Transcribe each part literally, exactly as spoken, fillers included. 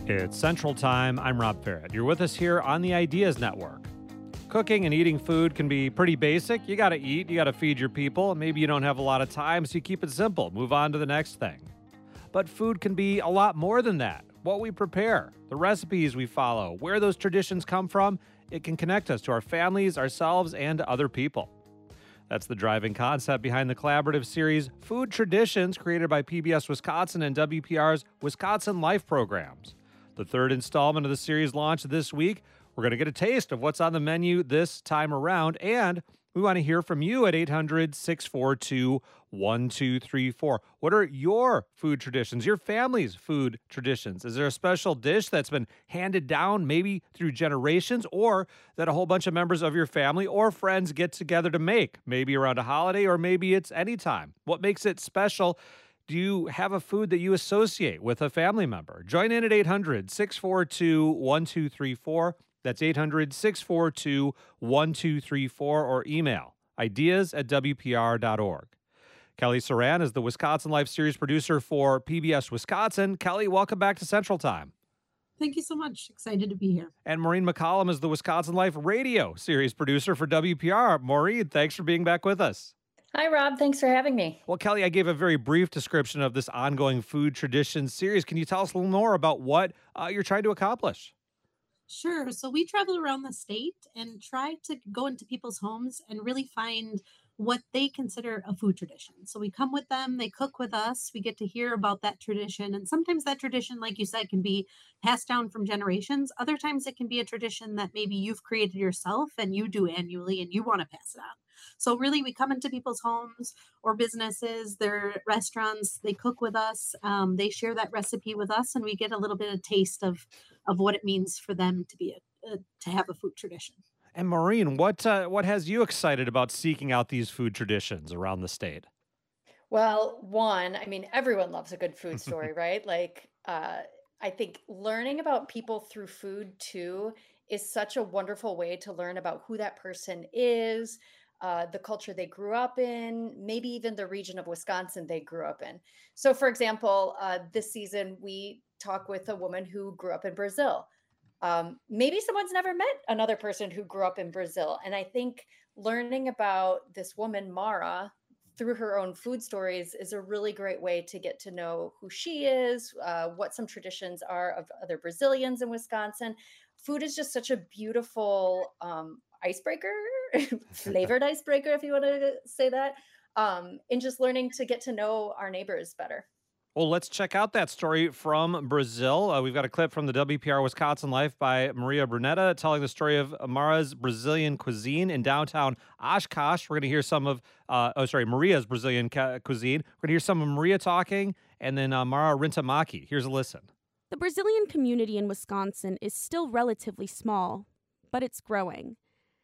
It's Central Time. I'm Rob Farrett. You're with us here on the Ideas Network. Cooking and eating food can be pretty basic. You got to eat, you got to feed your people. Maybe you don't have a lot of time, so you keep it simple. Move on to the next thing. But food can be a lot more than that. What we prepare, the recipes we follow, where those traditions come from, it can connect us to our families, ourselves, and to other people. That's the driving concept behind the collaborative series Food Traditions, created by P B S Wisconsin and W P R's Wisconsin Life programs. The third installment of the series launched this week. We're going to get a taste of what's on the menu this time around, and we want to hear from you at eight hundred, six four two, one two three four. What are your food traditions, your family's food traditions? Is there a special dish that's been handed down maybe through generations, or that a whole bunch of members of your family or friends get together to make, maybe around a holiday, or maybe it's anytime? What makes it special? Do you have a food that you associate with a family member? Join in at eight hundred, six four two, one two three four. That's eight hundred, six four two, one two three four, or email ideas at w p r dot org. Kelly Saran is the Wisconsin Life Series producer for P B S Wisconsin. Kelly, welcome back to Central Time. Thank you so much. Excited to be here. And Maureen McCollum is the Wisconsin Life Radio Series producer for W P R. Maureen, thanks for being back with us. Hi, Rob. Thanks for having me. Well, Kelly, I gave a very brief description of this ongoing food tradition series. Can you tell us a little more about what uh, you're trying to accomplish? Sure. So we travel around the state and try to go into people's homes and really find what they consider a food tradition. So we come with them, they cook with us, we get to hear about that tradition. And sometimes that tradition, like you said, can be passed down from generations. Other times it can be a tradition that maybe you've created yourself and you do annually and you want to pass it on. So really, we come into people's homes or businesses, their restaurants, they cook with us, um, they share that recipe with us, and we get a little bit of taste of of what it means for them to be a, a to have a food tradition. And Maureen, what uh, what has you excited about seeking out these food traditions around the state? Well, one, I mean, everyone loves a good food story, right? Like, uh, I think learning about people through food too is such a wonderful way to learn about who that person is, uh, the culture they grew up in, maybe even the region of Wisconsin they grew up in. So, for example, uh, this season we talk with a woman who grew up in Brazil. Um, maybe someone's never met another person who grew up in Brazil. And I think learning about this woman, Mara, through her own food stories is a really great way to get to know who she is, uh, what some traditions are of other Brazilians in Wisconsin. Food is just such a beautiful um, icebreaker, flavored icebreaker, if you want to say that, um, and just learning to get to know our neighbors better. Well, let's check out that story from Brazil. Uh, we've got a clip from the W P R Wisconsin Life by Maria Brunetta telling the story of Amara's Brazilian cuisine in downtown Oshkosh. We're going to hear some of, uh, oh, sorry, Maria's Brazilian ca- cuisine. We're going to hear some of Maria talking, and then uh, Mara Rintamaki. Here's a listen. The Brazilian community in Wisconsin is still relatively small, but it's growing.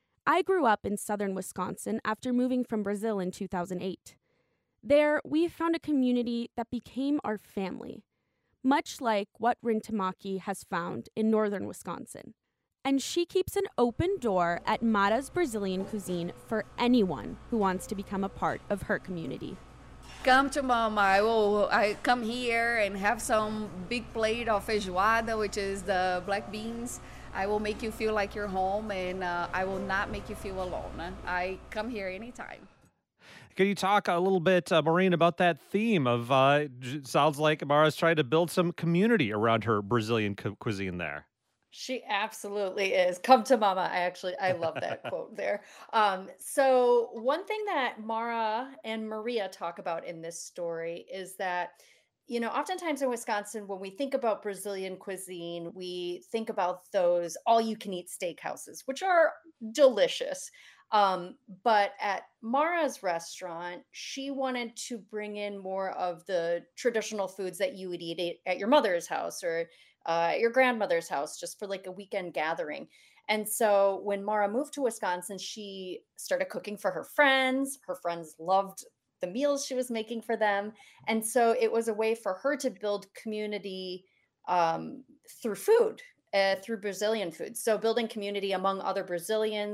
I grew up in southern Wisconsin after moving from Brazil in two thousand eight. There, we found a community that became our family, much like what Rintamaki has found in northern Wisconsin. And she keeps an open door at Mara's Brazilian cuisine for anyone who wants to become a part of her community. Come to Mama. I will I come here and have some big plate of feijoada, which is the black beans. I will make you feel like you're home, and uh, I will not make you feel alone. I come here anytime. Can you talk a little bit, uh, Maureen, about that theme of, uh, j- sounds like Amara's trying to build some community around her Brazilian cu- cuisine there. She absolutely is. Come to mama. I actually, I love that quote there. Um, so one thing that Mara and Maria talk about in this story is that, you know, oftentimes in Wisconsin, when we think about Brazilian cuisine, we think about those all you can eat steakhouses, which are delicious. Um, but at Mara's restaurant, she wanted to bring in more of the traditional foods that you would eat at at your mother's house or uh, at your grandmother's house, just for like a weekend gathering. And so when Mara moved to Wisconsin, she started cooking for her friends. Her friends loved the meals she was making for them. And so it was a way for her to build community um, through food, uh, through Brazilian food. So building community among other Brazilians,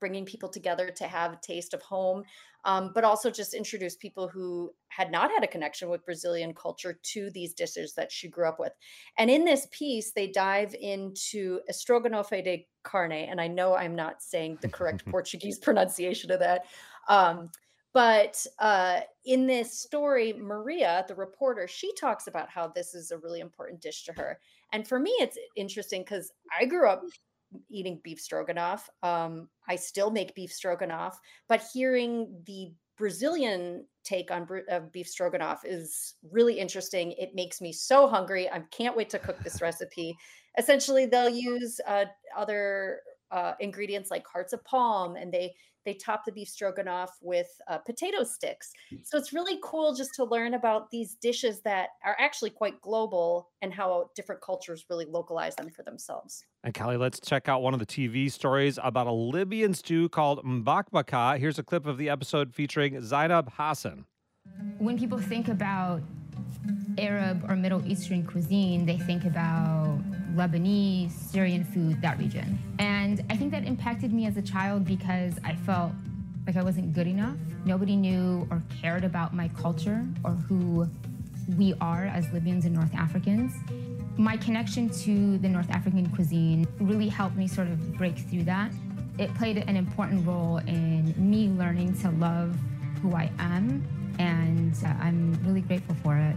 bringing people together to have a taste of home, um, but also just introduce people who had not had a connection with Brazilian culture to these dishes that she grew up with. And in this piece, they dive into estrogonofe de carne, and I know I'm not saying the correct Portuguese pronunciation of that. Um, but uh, in this story, Maria, the reporter, she talks about how this is a really important dish to her. And for me, it's interesting because I grew up eating beef stroganoff. Um, I still make beef stroganoff, but hearing the Brazilian take on br- uh, beef stroganoff is really interesting. It makes me so hungry. I can't wait to cook this recipe. Essentially, they'll use uh, other uh, ingredients like hearts of palm, and they they top the beef stroganoff with uh, potato sticks. So it's really cool just to learn about these dishes that are actually quite global and how different cultures really localize them for themselves. And Kelly, let's check out one of the T V stories about a Libyan stew called mbakbaka. Here's a clip of the episode featuring Zainab Hassan. When people think about Arab or Middle Eastern cuisine, they think about Lebanese, Syrian food, that region. And I think that impacted me as a child because I felt like I wasn't good enough. Nobody knew or cared about my culture or who we are as Libyans and North Africans. My connection to the North African cuisine really helped me sort of break through that. It played an important role in me learning to love who I am, and uh, I'm really grateful for it.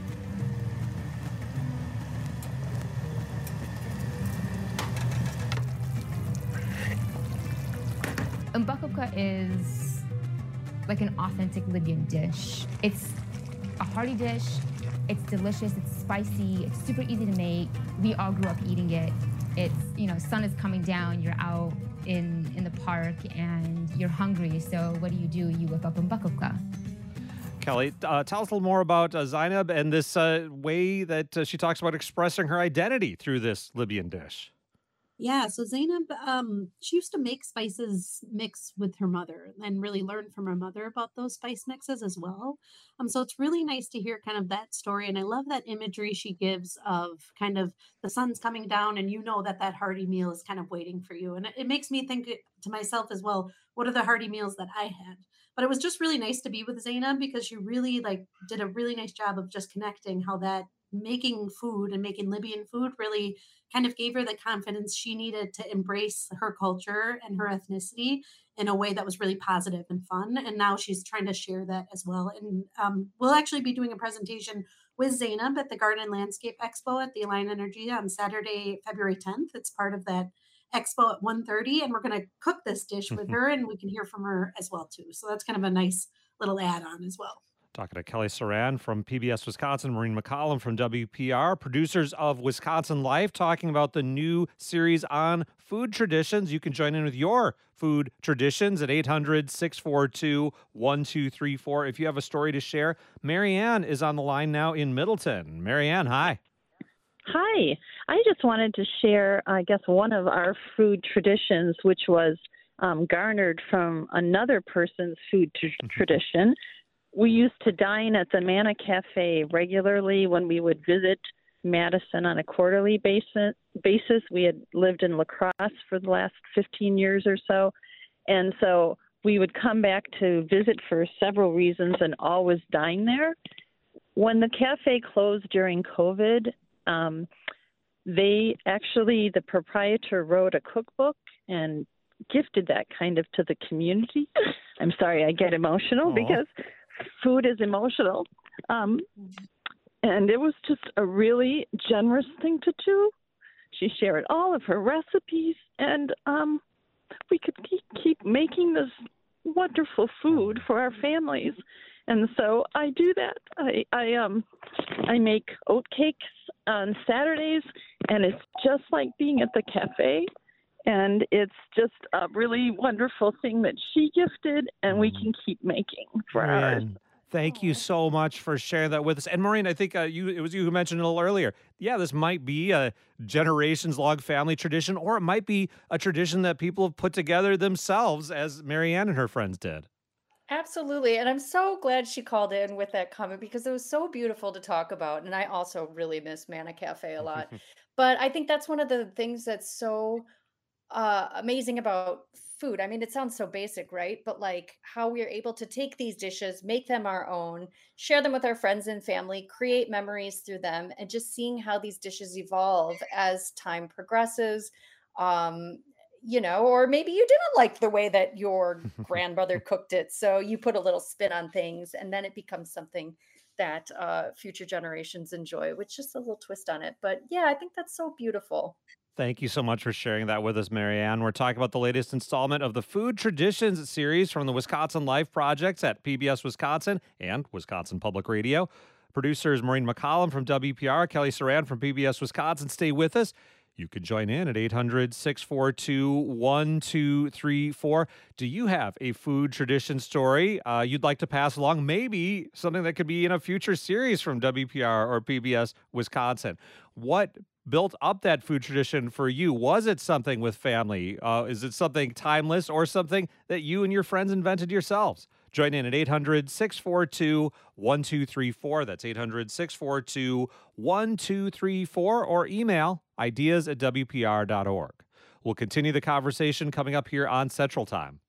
Mbakbaka is like an authentic Libyan dish. It's a hearty dish, it's delicious, it's spicy, it's super easy to make. We all grew up eating it. It's, you know, sun is coming down, you're out in, in the park and you're hungry, so what do you do? You whip up mbakbaka. Kelly, uh, tell us a little more about uh, Zainab and this uh, way that uh, she talks about expressing her identity through this Libyan dish. Yeah, so Zainab, um, she used to make spices mix with her mother and really learn from her mother about those spice mixes as well. Um, so it's really nice to hear kind of that story. And I love that imagery she gives of kind of the sun's coming down and you know that that hearty meal is kind of waiting for you. And it, it makes me think to myself as well, what are the hearty meals that I had? But it was just really nice to be with Zainab because she really like did a really nice job of just connecting how that making food and making Libyan food really kind of gave her the confidence she needed to embrace her culture and her ethnicity in a way that was really positive and fun. And now she's trying to share that as well. And um, we'll actually be doing a presentation with Zainab at the Garden Landscape Expo at the Align Energy on Saturday, February tenth. It's part of that expo at one thirty, and we're going to cook this dish with her, and we can hear from her as well too. So that's kind of a nice little add-on as well. Talking to Kelly Saran from P B S Wisconsin, Maureen McCollum from W P R, producers of Wisconsin Life, talking about the new series on food traditions. You can join in with your food traditions at eight hundred, six four two, one two three four. If you have a story to share, Marianne is on the line now in Middleton. Marianne, hi. Hi. I just wanted to share, I guess, one of our food traditions, which was um, garnered from another person's food t- tradition. We used to dine at the Manna Cafe regularly when we would visit Madison on a quarterly basis. basis. We had lived in La Crosse for the last fifteen years or so. And so we would come back to visit for several reasons and always dine there. When the cafe closed during COVID, um, they actually, the proprietor wrote a cookbook and gifted that kind of to the community. I'm sorry, I get emotional. Aww. Because food is emotional. Um, and it was just a really generous thing to do. She shared all of her recipes, and um, we could keep, keep making this wonderful food for our families. And so I do that. I, I, um, I make oat cakes on Saturdays, and it's just like being at the cafe. And it's just a really wonderful thing that she gifted, and we can keep making for ours. Thank you so much for sharing that with us. And Maureen, I think uh, you it was you who mentioned it a little earlier. Yeah, this might be a generations-long family tradition, or it might be a tradition that people have put together themselves, as Marianne and her friends did. Absolutely. And I'm so glad she called in with that comment because it was so beautiful to talk about. And I also really miss Manna Cafe a lot. But I think that's one of the things that's so uh, amazing about food. I mean, it sounds so basic, right? But like how we are able to take these dishes, make them our own, share them with our friends and family, create memories through them, and just seeing how these dishes evolve as time progresses. Um, you know, or maybe you didn't like the way that your grandmother cooked it, so you put a little spin on things, and then it becomes something that uh, future generations enjoy, with just a little twist on it. But yeah, I think that's so beautiful. Thank you so much for sharing that with us, Marianne. We're talking about the latest installment of the Food Traditions series from the Wisconsin Life Projects at P B S Wisconsin and Wisconsin Public Radio. Producers Maureen McCollum from W P R, Kelly Saran from P B S Wisconsin. Stay with us. You can join in at eight hundred, six four two, one two three four. Do you have a food tradition story uh, you'd like to pass along? Maybe something that could be in a future series from W P R or P B S Wisconsin. What built up that food tradition for you? Was it something with family? Uh, is it something timeless or something that you and your friends invented yourselves? Join in at eight hundred, six four two, one two three four. That's eight hundred, six four two, one two three four, or email ideas at W P R dot org. We'll continue the conversation coming up here on Central Time.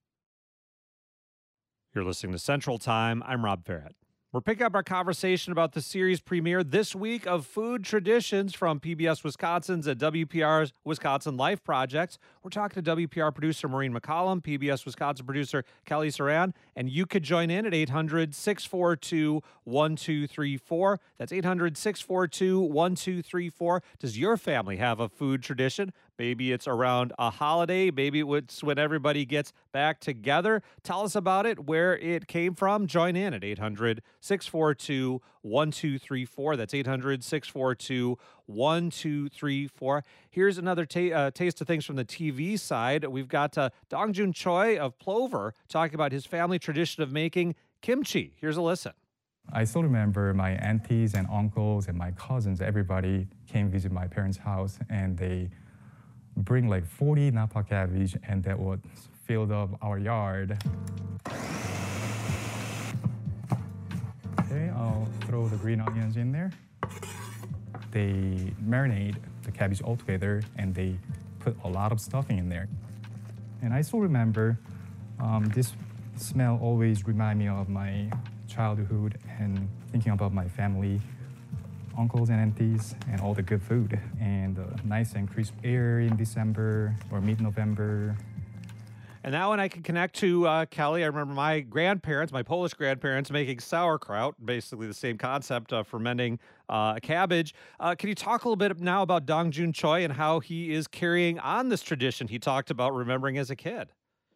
You're listening to Central Time. I'm Rob Ferret. We're picking up our conversation about the series premiere this week of Food Traditions from P B S Wisconsin's and W P R's Wisconsin Life Projects. We're talking to W P R producer Maureen McCollum, P B S Wisconsin producer Kelly Saran, and you could join in at eight hundred, six four two, one two three four. That's eight hundred, six four two, one two three four. Does your family have a food tradition? Maybe it's around a holiday. Maybe it's when everybody gets back together. Tell us about it, where it came from. Join in at eight hundred, six four two, one two three four. That's eight hundred, six four two, one two three four. Here's another ta- uh, taste of things from the T V side. We've got uh, Dongjun Choi of Plover talking about his family tradition of making kimchi. Here's a listen. I still remember my aunties and uncles and my cousins, everybody came visit my parents' house, and they bring like forty Napa cabbage, and that would fill up our yard. Okay, I'll throw the green onions in there. They marinate the cabbage all together, and they put a lot of stuffing in there. And I still remember um, this smell always remind me of my childhood and thinking about my family, uncles and aunties, and all the good food, and uh, nice and crisp air in December or mid-November. And that one I can connect to uh, Kelly. I remember my grandparents, my Polish grandparents, making sauerkraut, basically the same concept of fermenting uh, cabbage. Uh, can you talk a little bit now about Dongjun Choi and how he is carrying on this tradition he talked about remembering as a kid?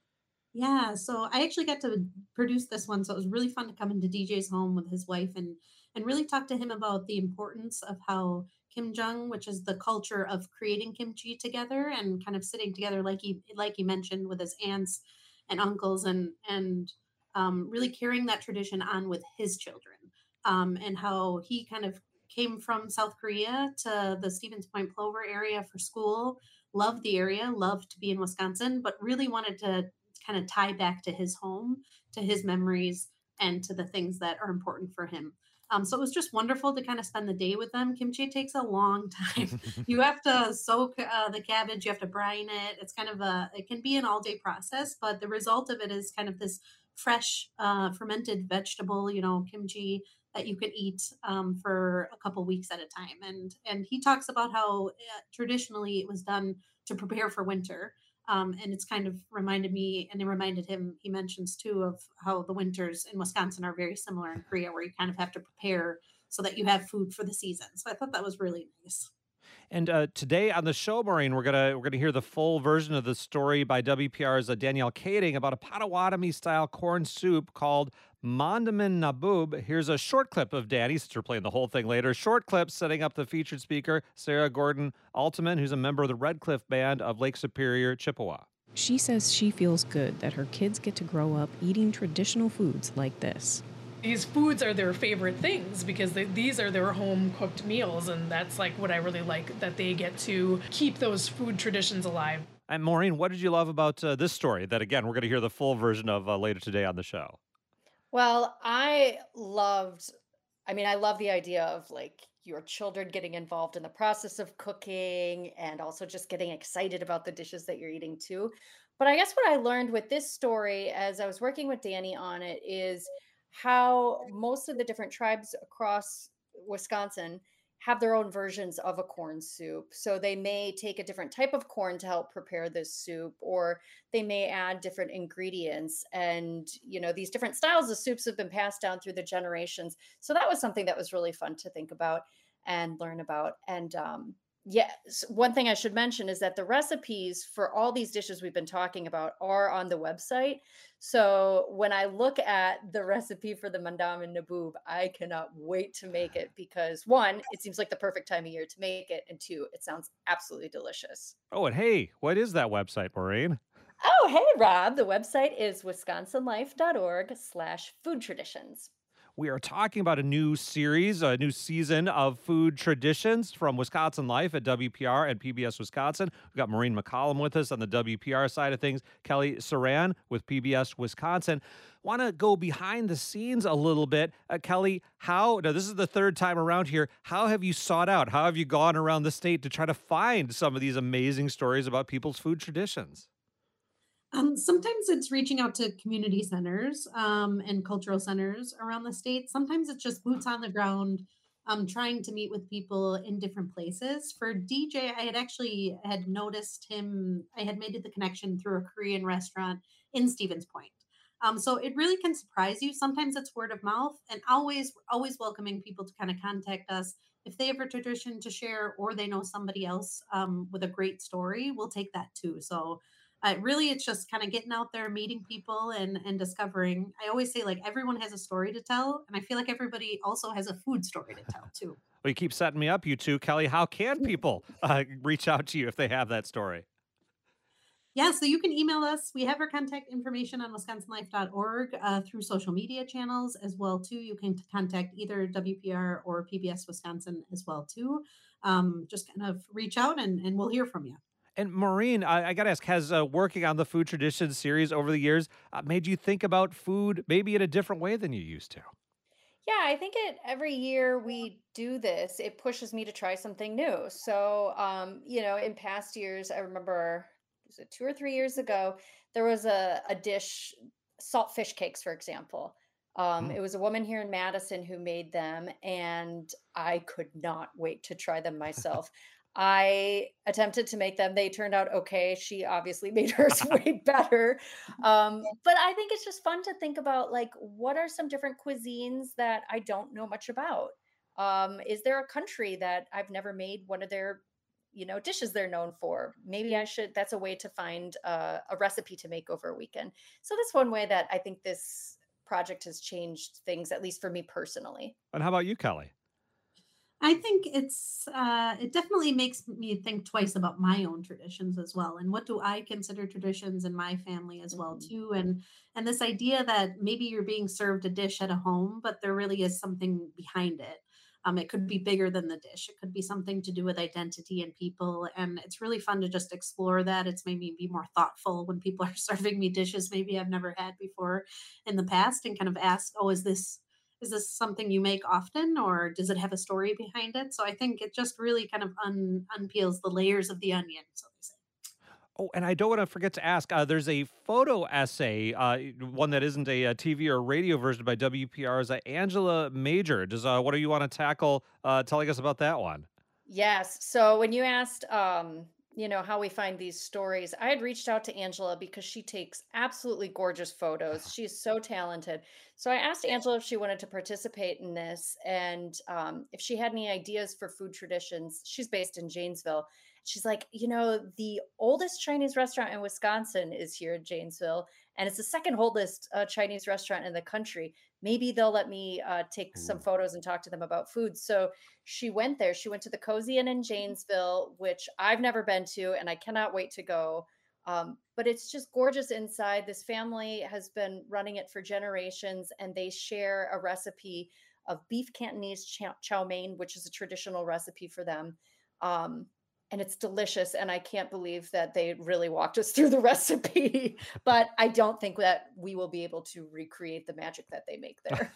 Yeah, so I actually got to produce this one, so it was really fun to come into D J's home with his wife and and really talk to him about the importance of how kimjang, which is the culture of creating kimchi together and kind of sitting together, like he like he mentioned, with his aunts and uncles, and and um, really carrying that tradition on with his children, um, and how he kind of came from South Korea to the Stevens Point Plover area for school, loved the area, loved to be in Wisconsin, but really wanted to kind of tie back to his home, to his memories, and to the things that are important for him. Um, so it was just wonderful to kind of spend the day with them. Kimchi takes a long time. You have to soak uh, the cabbage, you have to brine it. It's kind of a, it can be an all day process, but the result of it is kind of this fresh uh, fermented vegetable, you know, kimchi that you can eat um, for a couple weeks at a time. And and he talks about how uh, traditionally it was done to prepare for winter. Um, and it's kind of reminded me, and it reminded him, he mentions too, of how the winters in Wisconsin are very similar in Korea, where you kind of have to prepare so that you have food for the season. So I thought that was really nice. And uh, today on the show, Maureen, we're gonna we're gonna hear the full version of the story by W P R's uh, Danielle Kading about a Potawatomi-style corn soup called Mandamin Nabub. Here's a short clip of Danny, since we're playing the whole thing later. Short clip setting up the featured speaker, Sarah Gordon Altman, who's a member of the Red Cliff Band of Lake Superior, Chippewa. She says she feels good that her kids get to grow up eating traditional foods like this. These foods are their favorite things because they, these are their home-cooked meals, and that's like what I really like, that they get to keep those food traditions alive. And Maureen, what did you love about uh, this story that, again, we're going to hear the full version of uh, later today on the show? Well, I loved I mean, I love the idea of like your children getting involved in the process of cooking and also just getting excited about the dishes that you're eating too. But I guess what I learned with this story as I was working with Danny on it is how most of the different tribes across Wisconsin have their own versions of a corn soup. So they may take a different type of corn to help prepare this soup, or they may add different ingredients. And, you know, these different styles of soups have been passed down through the generations. So that was something that was really fun to think about and learn about. And um, yes, one thing I should mention is that the recipes for all these dishes we've been talking about are on the website. So when I look at the recipe for the mandam and naboob, I cannot wait to make it because one, it seems like the perfect time of year to make it, and two, it sounds absolutely delicious. Oh, and hey, what is that website, Maureen? Oh, hey, Rob. The website is wisconsinlife.org slash food traditions. We are talking about a new series, a new season of food traditions from Wisconsin Life at W P R and P B S Wisconsin. We've got Maureen McCollum with us on the W P R side of things, Kelly Saran with P B S Wisconsin. Want to go behind the scenes a little bit. Uh, Kelly, how, now this is the third time around here, how have you sought out, how have you gone around the state to try to find some of these amazing stories about people's food traditions? Um, sometimes it's reaching out to community centers um, and cultural centers around the state. Sometimes it's just boots on the ground, um, trying to meet with people in different places. For D J, I had actually had noticed him. I had made the connection through a Korean restaurant in Stevens Point. Um, so it really can surprise you. Sometimes it's word of mouth, and always, always welcoming people to kind of contact us if they have a tradition to share or they know somebody else um, with a great story. We'll take that too. So. Uh, really, it's just kind of getting out there, meeting people, and and discovering. I always say, like, everyone has a story to tell, and I feel like everybody also has a food story to tell too. Well, you keep setting me up, you two. Kelly, how can people uh, reach out to you if they have that story? Yeah, so you can email us. We have our contact information on wisconsin life dot org uh, through social media channels as well too. You can contact either W P R or P B S Wisconsin as well too. Um, just kind of reach out and, and we'll hear from you. And Maureen, I, I got to ask, has uh, working on the Food Traditions series over the years uh, made you think about food maybe in a different way than you used to? Yeah, I think it every year we do this, it pushes me to try something new. So, um, you know, in past years, I remember was it two or three years ago, there was a, a dish, salt fish cakes, for example. Um, Mm. it was a woman here in Madison who made them, and I could not wait to try them myself. I attempted to make them. They turned out okay. She obviously made hers way better. Um, but I think it's just fun to think about like, what are some different cuisines that I don't know much about? Um, is there a country that I've never made one of their, you know, dishes they're known for? Maybe I should, that's a way to find uh, a recipe to make over a weekend. So that's one way that I think this project has changed things, at least for me personally. And how about you, Kelly? I think it's uh, it definitely makes me think twice about my own traditions as well, and what do I consider traditions in my family as well Mhm. too, and and this idea that maybe you're being served a dish at a home, but there really is something behind it. Um, it could be bigger than the dish. It could be something to do with identity and people, and it's really fun to just explore that. It's made me be more thoughtful when people are serving me dishes maybe I've never had before in the past, and kind of ask, "Oh, is this?" Is this something you make often or does it have a story behind it? So I think it just really kind of un, unpeels the layers of the onion, so they say. Oh, and I don't want to forget to ask, uh, there's a photo essay, uh, one that isn't a, uh T V or radio version by W P R's uh, Angela Major. Does uh, what do you want to tackle uh, telling us about that one? Yes. So when you asked, um, you know, how we find these stories, I had reached out to Angela because she takes absolutely gorgeous photos. She's so talented. So I asked Angela if she wanted to participate in this and um, if she had any ideas for food traditions. She's based in Janesville. She's like, you know, the oldest Chinese restaurant in Wisconsin is here in Janesville, and it's the second oldest uh, Chinese restaurant in the country. Maybe they'll let me uh, take some Ooh. photos and talk to them about food. So she went there. She went to the Cozy Inn in Janesville, which I've never been to, and I cannot wait to go. Um, but it's just gorgeous inside. This family has been running it for generations, and they share a recipe of beef Cantonese chow, chow mein, which is a traditional recipe for them. Um, and it's delicious. And I can't believe that they really walked us through the recipe, but I don't think that we will be able to recreate the magic that they make there.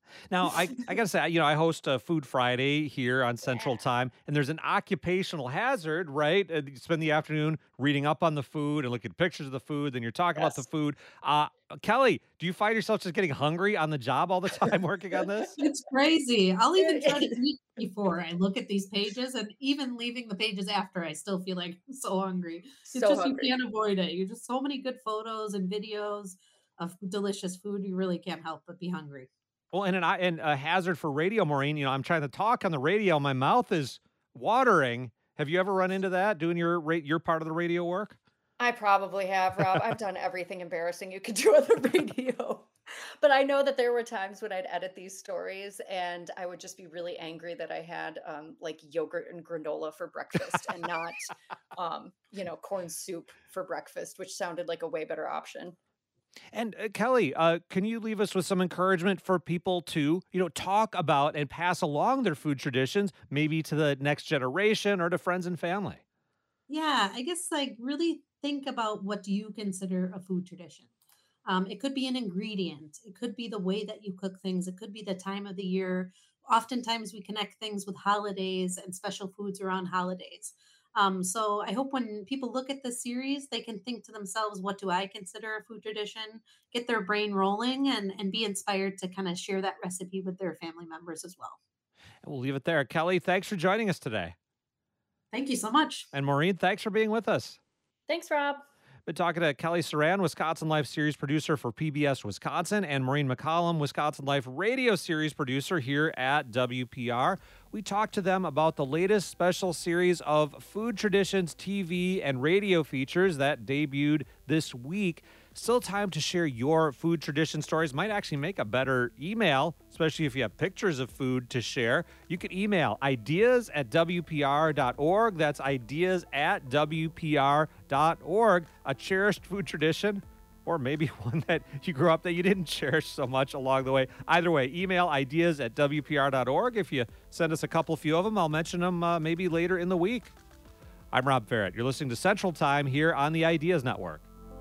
Now, I, I got to say, you know, I host a Food Friday here on Central Time, and there's an occupational hazard, right? Uh, You spend the afternoon reading up on the food and looking at pictures of the food, then you're talking about the Yes. food. Uh, Kelly, do you find yourself just getting hungry on the job all the time working on this? It's crazy. I'll even try to eat before I look at these pages, and even leaving the pages after, I still feel like I'm so hungry. It's So just you hungry. can't avoid it. You just so many good photos and videos of delicious food. You really can't help but be hungry. Well, and, an, I- and a hazard for radio, Maureen, you know, I'm trying to talk on the radio. My mouth is watering. Have you ever run into that doing your ra- your part of the radio work? I probably have, Rob. I've done everything embarrassing you could do on the radio. But I know that there were times when I'd edit these stories and I would just be really angry that I had um, like yogurt and granola for breakfast and not, um, you know, corn soup for breakfast, which sounded like a way better option. And uh, Kelly, uh, can you leave us with some encouragement for people to, you know, talk about and pass along their food traditions, maybe to the next generation or to friends and family? Yeah, I guess like really think about what do you consider a food tradition. Um, it could be an ingredient, it could be the way that you cook things, it could be the time of the year. Oftentimes, we connect things with holidays and special foods around holidays. Um, so I hope when people look at this series, they can think to themselves, what do I consider a food tradition? Get their brain rolling and, and be inspired to kind of share that recipe with their family members as well. And we'll leave it there. Kelly, thanks for joining us today. Thank you so much. And Maureen, thanks for being with us. Thanks, Rob. Been talking to Kelly Saran, Wisconsin Life series producer for P B S Wisconsin, and Maureen McCollum, Wisconsin Life radio series producer here at W P R. We talked to them about the latest special series of Food Traditions T V and radio features that debuted this week. Still time to share your food tradition stories. Might actually make a better email, especially if you have pictures of food to share. You can email ideas at W P R dot org. That's ideas at W P R dot org. A cherished food tradition, or maybe one that you grew up that you didn't cherish so much along the way. Either way, email ideas at W P R dot org. If you send us a couple few of them, I'll mention them uh, maybe later in the week. I'm Rob Ferret. You're listening to Central Time here on the Ideas Network.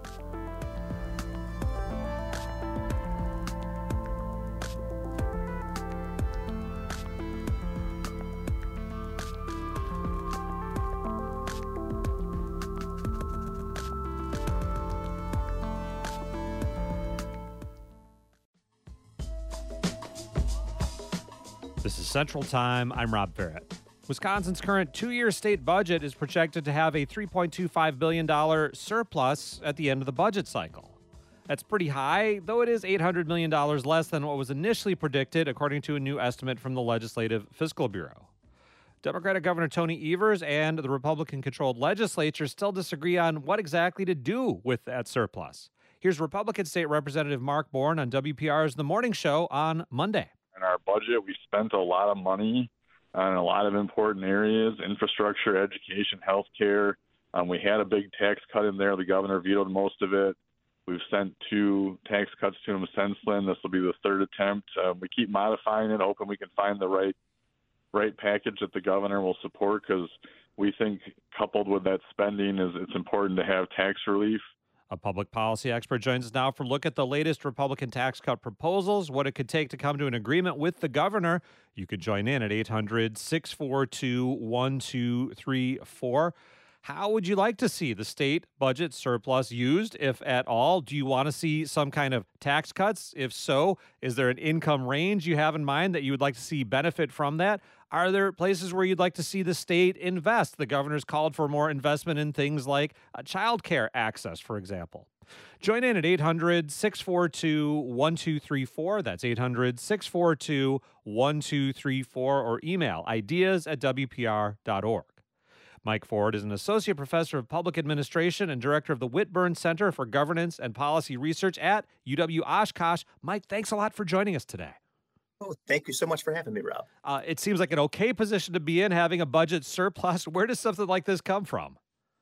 This is Central Time. I'm Rob Ferret. Wisconsin's current two-year state budget is projected to have a three point two five billion dollars surplus at the end of the budget cycle. That's pretty high, though it is eight hundred million dollars less than what was initially predicted, according to a new estimate from the Legislative Fiscal Bureau. Democratic Governor Tony Evers and the Republican-controlled legislature still disagree on what exactly to do with that surplus. Here's Republican State Representative Mark Bourne on W P R's The Morning Show on Monday. In our budget, we spent a lot of money on a lot of important areas: infrastructure, education, healthcare. Um, we had a big tax cut in there. The governor vetoed most of it. We've sent two tax cuts to him since then. This will be the third attempt. Um, we keep modifying it, hoping we can find the right right package that the governor will support, because we think coupled with that spending is it's important to have tax relief. A public policy expert joins us now for a look at the latest Republican tax cut proposals, what it could take to come to an agreement with the governor. You could join in at eight hundred, six four two, one two three four. How would you like to see the state budget surplus used, if at all? Do you want to see some kind of tax cuts? If so, is there an income range you have in mind that you would like to see benefit from that? Are there places where you'd like to see the state invest? The governor's called for more investment in things like uh, child care access, for example. Join in at eight hundred, six four two, one two three four. That's eight hundred, six four two, one two three four, or email ideas at W P R dot org. Mike Ford is an associate professor of public administration and director of the Whitburn Center for Governance and Policy Research at U W Oshkosh. Mike, thanks a lot for joining us today. Oh, thank you so much for having me, Rob. Uh, it seems like an okay position to be in, having a budget surplus. Where does something like this come from?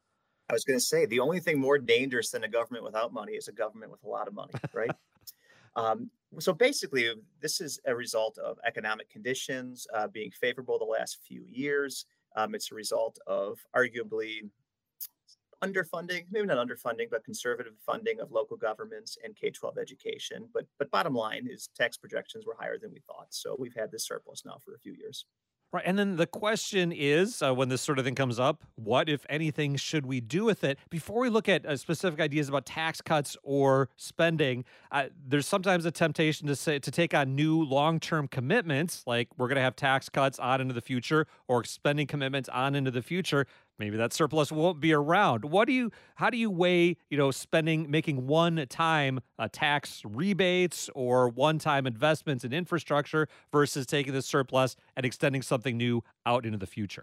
I was going to say, the only thing more dangerous than a government without money is a government with a lot of money, right? um, so basically, this is a result of economic conditions uh, being favorable the last few years. Um, it's a result of arguably underfunding, maybe not underfunding, but conservative funding of local governments and K twelve education. But but bottom line is tax projections were higher than we thought. So we've had this surplus now for a few years. Right. And then the question is, uh, when this sort of thing comes up, what, if anything, should we do with it? Before we look at uh, specific ideas about tax cuts or spending, uh, there's sometimes a temptation to say to take on new long-term commitments, like we're going to have tax cuts on into the future or spending commitments on into the future. Maybe that surplus won't be around. What do you, how do you weigh, you know, spending, making one-time uh, tax rebates or one-time investments in infrastructure versus taking the surplus and extending something new out into the future?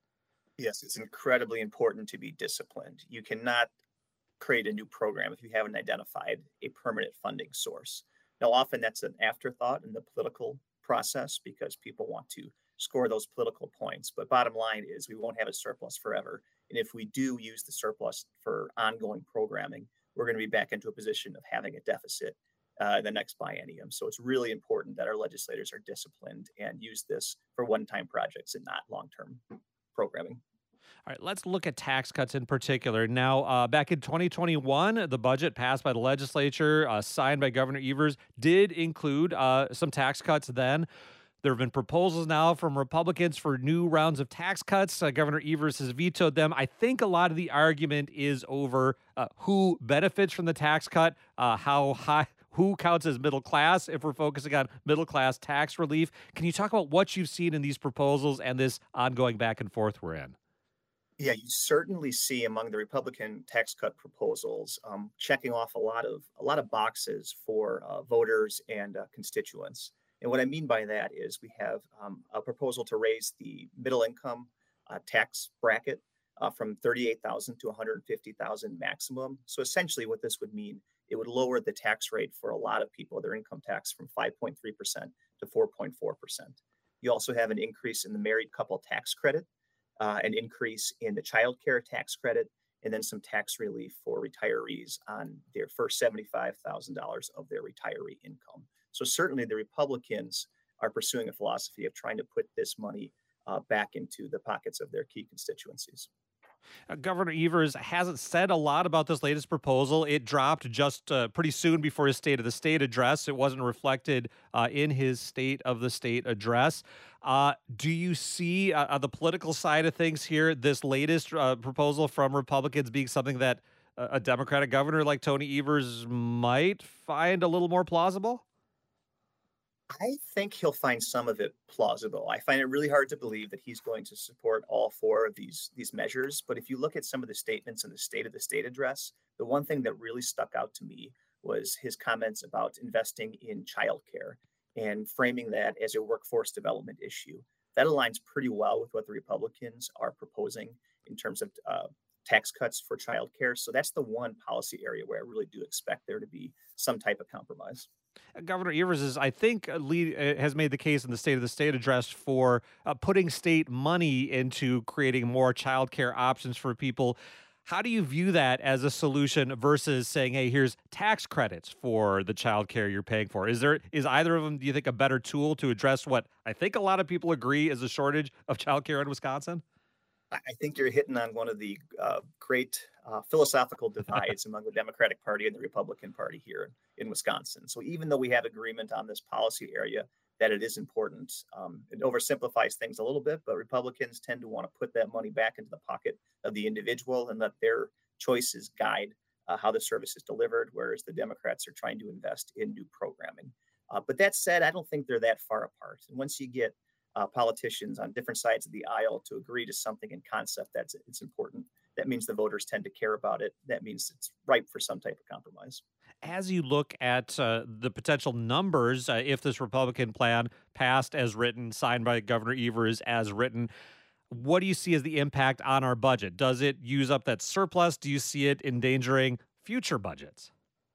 Yes, it's incredibly important to be disciplined. You cannot create a new program if you haven't identified a permanent funding source. Now, often that's an afterthought in the political process because people want to score those political points. But bottom line is we won't have a surplus forever. And if we do use the surplus for ongoing programming, we're going to be back into a position of having a deficit uh, the next biennium. So it's really important that our legislators are disciplined and use this for one-time projects and not long-term programming. All right, let's look at tax cuts in particular. Now, uh, back in twenty twenty-one, the budget passed by the legislature, uh, signed by Governor Evers, did include uh, some tax cuts then. There have been proposals now from Republicans for new rounds of tax cuts. Uh, Governor Evers has vetoed them. I think a lot of the argument is over uh, who benefits from the tax cut, uh, how high, who counts as middle class if we're focusing on middle class tax relief. Can you talk about what you've seen in these proposals and this ongoing back and forth we're in? Yeah, you certainly see among the Republican tax cut proposals um, checking off a lot of a lot of boxes for uh, voters and uh, constituents. And what I mean by that is we have um, a proposal to raise the middle income uh, tax bracket uh, from thirty-eight thousand dollars to one hundred fifty thousand dollars maximum. So essentially what this would mean, it would lower the tax rate for a lot of people, their income tax from five point three percent to four point four percent. You also have an increase in the married couple tax credit, uh, an increase in the child care tax credit, and then some tax relief for retirees on their first seventy-five thousand dollars of their retiree income. So certainly the Republicans are pursuing a philosophy of trying to put this money uh, back into the pockets of their key constituencies. Uh, Governor Evers hasn't said a lot about this latest proposal. It dropped just uh, pretty soon before his State of the State address. It wasn't reflected uh, in his State of the State address. Uh, do you see uh, on the political side of things here, this latest uh, proposal from Republicans being something that uh, a Democratic governor like Tony Evers might find a little more plausible? I think he'll find some of it plausible. I find it really hard to believe that he's going to support all four of these, these measures. But if you look at some of the statements in the State of the State address, the one thing that really stuck out to me was his comments about investing in childcare and framing that as a workforce development issue. That aligns pretty well with what the Republicans are proposing in terms of uh, tax cuts for childcare. So that's the one policy area where I really do expect there to be some type of compromise. Governor Evers is, I think, uh, lead, uh, has made the case in the State of the State address for uh, putting state money into creating more childcare options for people. How do you view that as a solution versus saying, hey, here's tax credits for the childcare you're paying for? Is there is either of them, do you think, a better tool to address what I think a lot of people agree is a shortage of childcare in Wisconsin? I think you're hitting on one of the uh, great uh, philosophical divides among the Democratic Party and the Republican Party here in Wisconsin. So even though we have agreement on this policy area that it is important, um, it oversimplifies things a little bit, but Republicans tend to want to put that money back into the pocket of the individual and let their choices guide uh, how the service is delivered, whereas the Democrats are trying to invest in new programming. Uh, but that said, I don't think they're that far apart. And once you get Uh, politicians on different sides of the aisle to agree to something in concept that's it's important, that means the voters tend to care about it. That means it's ripe for some type of compromise. As you look at uh, the potential numbers, uh, if this Republican plan passed as written, signed by Governor Evers as written, what do you see as the impact on our budget? Does it use up that surplus? Do you see it endangering future budgets?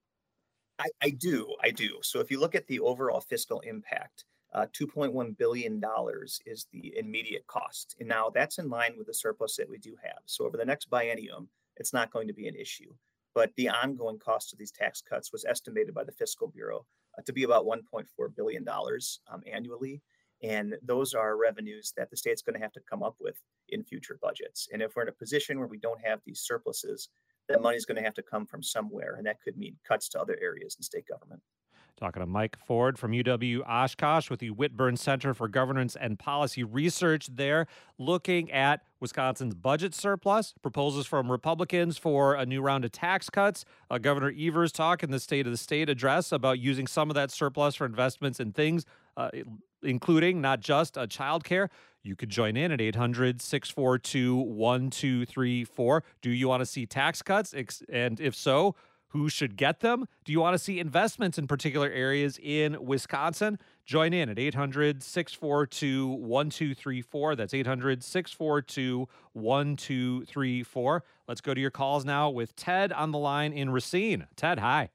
I, I do. I do. So if you look at the overall fiscal impact, Uh, two point one billion dollars is the immediate cost. And now that's in line with the surplus that we do have. So over the next biennium, it's not going to be an issue. But the ongoing cost of these tax cuts was estimated by the Fiscal Bureau uh, to be about one point four billion dollars um, annually. And those are revenues that the state's going to have to come up with in future budgets. And if we're in a position where we don't have these surpluses, that money's going to have to come from somewhere. And that could mean cuts to other areas in state government. Talking to Mike Ford from U W Oshkosh with the Whitburn Center for Governance and Policy Research there, looking at Wisconsin's budget surplus, proposals from Republicans for a new round of tax cuts. Uh, Governor Evers talk in the State of the State address about using some of that surplus for investments in things, uh, including not just uh, childcare. You could join in at eight hundred, six four two, one two three four. Do you want to see tax cuts? And if so, who should get them? Do you want to see investments in particular areas in Wisconsin? Join in at eight hundred, six four two, one two three four. That's eight hundred, six four two, one two three four. Let's go to your calls now with Ted on the line in Racine. Ted, hi.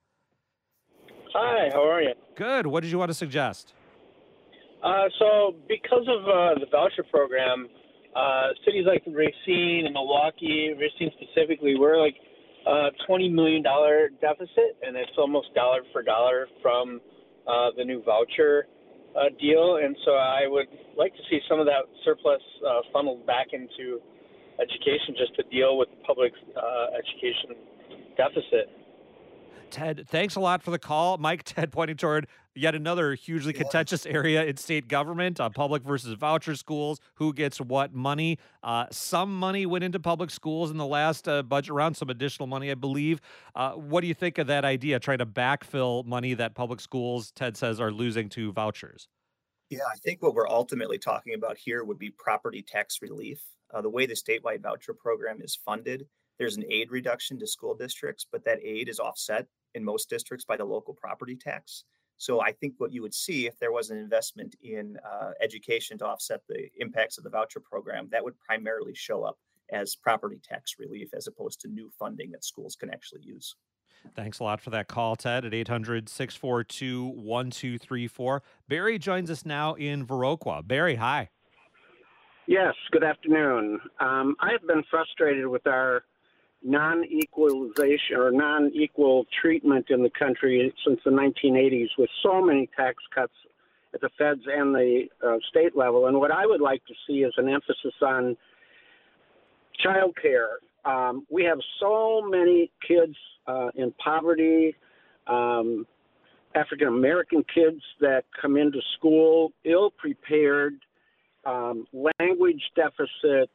Hi, how are you? Good. What did you want to suggest? Uh, so because of uh, the voucher program, uh, cities like Racine and Milwaukee, Racine specifically, we're like Uh, twenty million dollars deficit, and it's almost dollar for dollar from uh, the new voucher uh, deal. And so I would like to see some of that surplus uh, funneled back into education just to deal with the public uh, education deficit. Ted, thanks a lot for the call. Mike, Ted pointing toward yet another hugely contentious area in state government, uh, public versus voucher schools, who gets what money. Uh, some money went into public schools in the last uh, budget round, some additional money, I believe. Uh, what do you think of that idea, trying to backfill money that public schools, Ted says, are losing to vouchers? Yeah, I think what we're ultimately talking about here would be property tax relief. Uh, the way the statewide voucher program is funded, there's an aid reduction to school districts, but that aid is offset in most districts by the local property tax. So I think what you would see if there was an investment in uh, education to offset the impacts of the voucher program, that would primarily show up as property tax relief as opposed to new funding that schools can actually use. Thanks a lot for that call, Ted, at eight hundred, six four two, one two three four. Barry joins us now in Viroqua. Barry, hi. Yes, good afternoon. Um, I have been frustrated with our non-equalization or non-equal treatment in the country since the nineteen eighties, with so many tax cuts at the feds and the uh, state level. And what I would like to see is an emphasis on child care. Um, we have so many kids uh, in poverty, um, African-American kids that come into school ill-prepared, um, language deficits,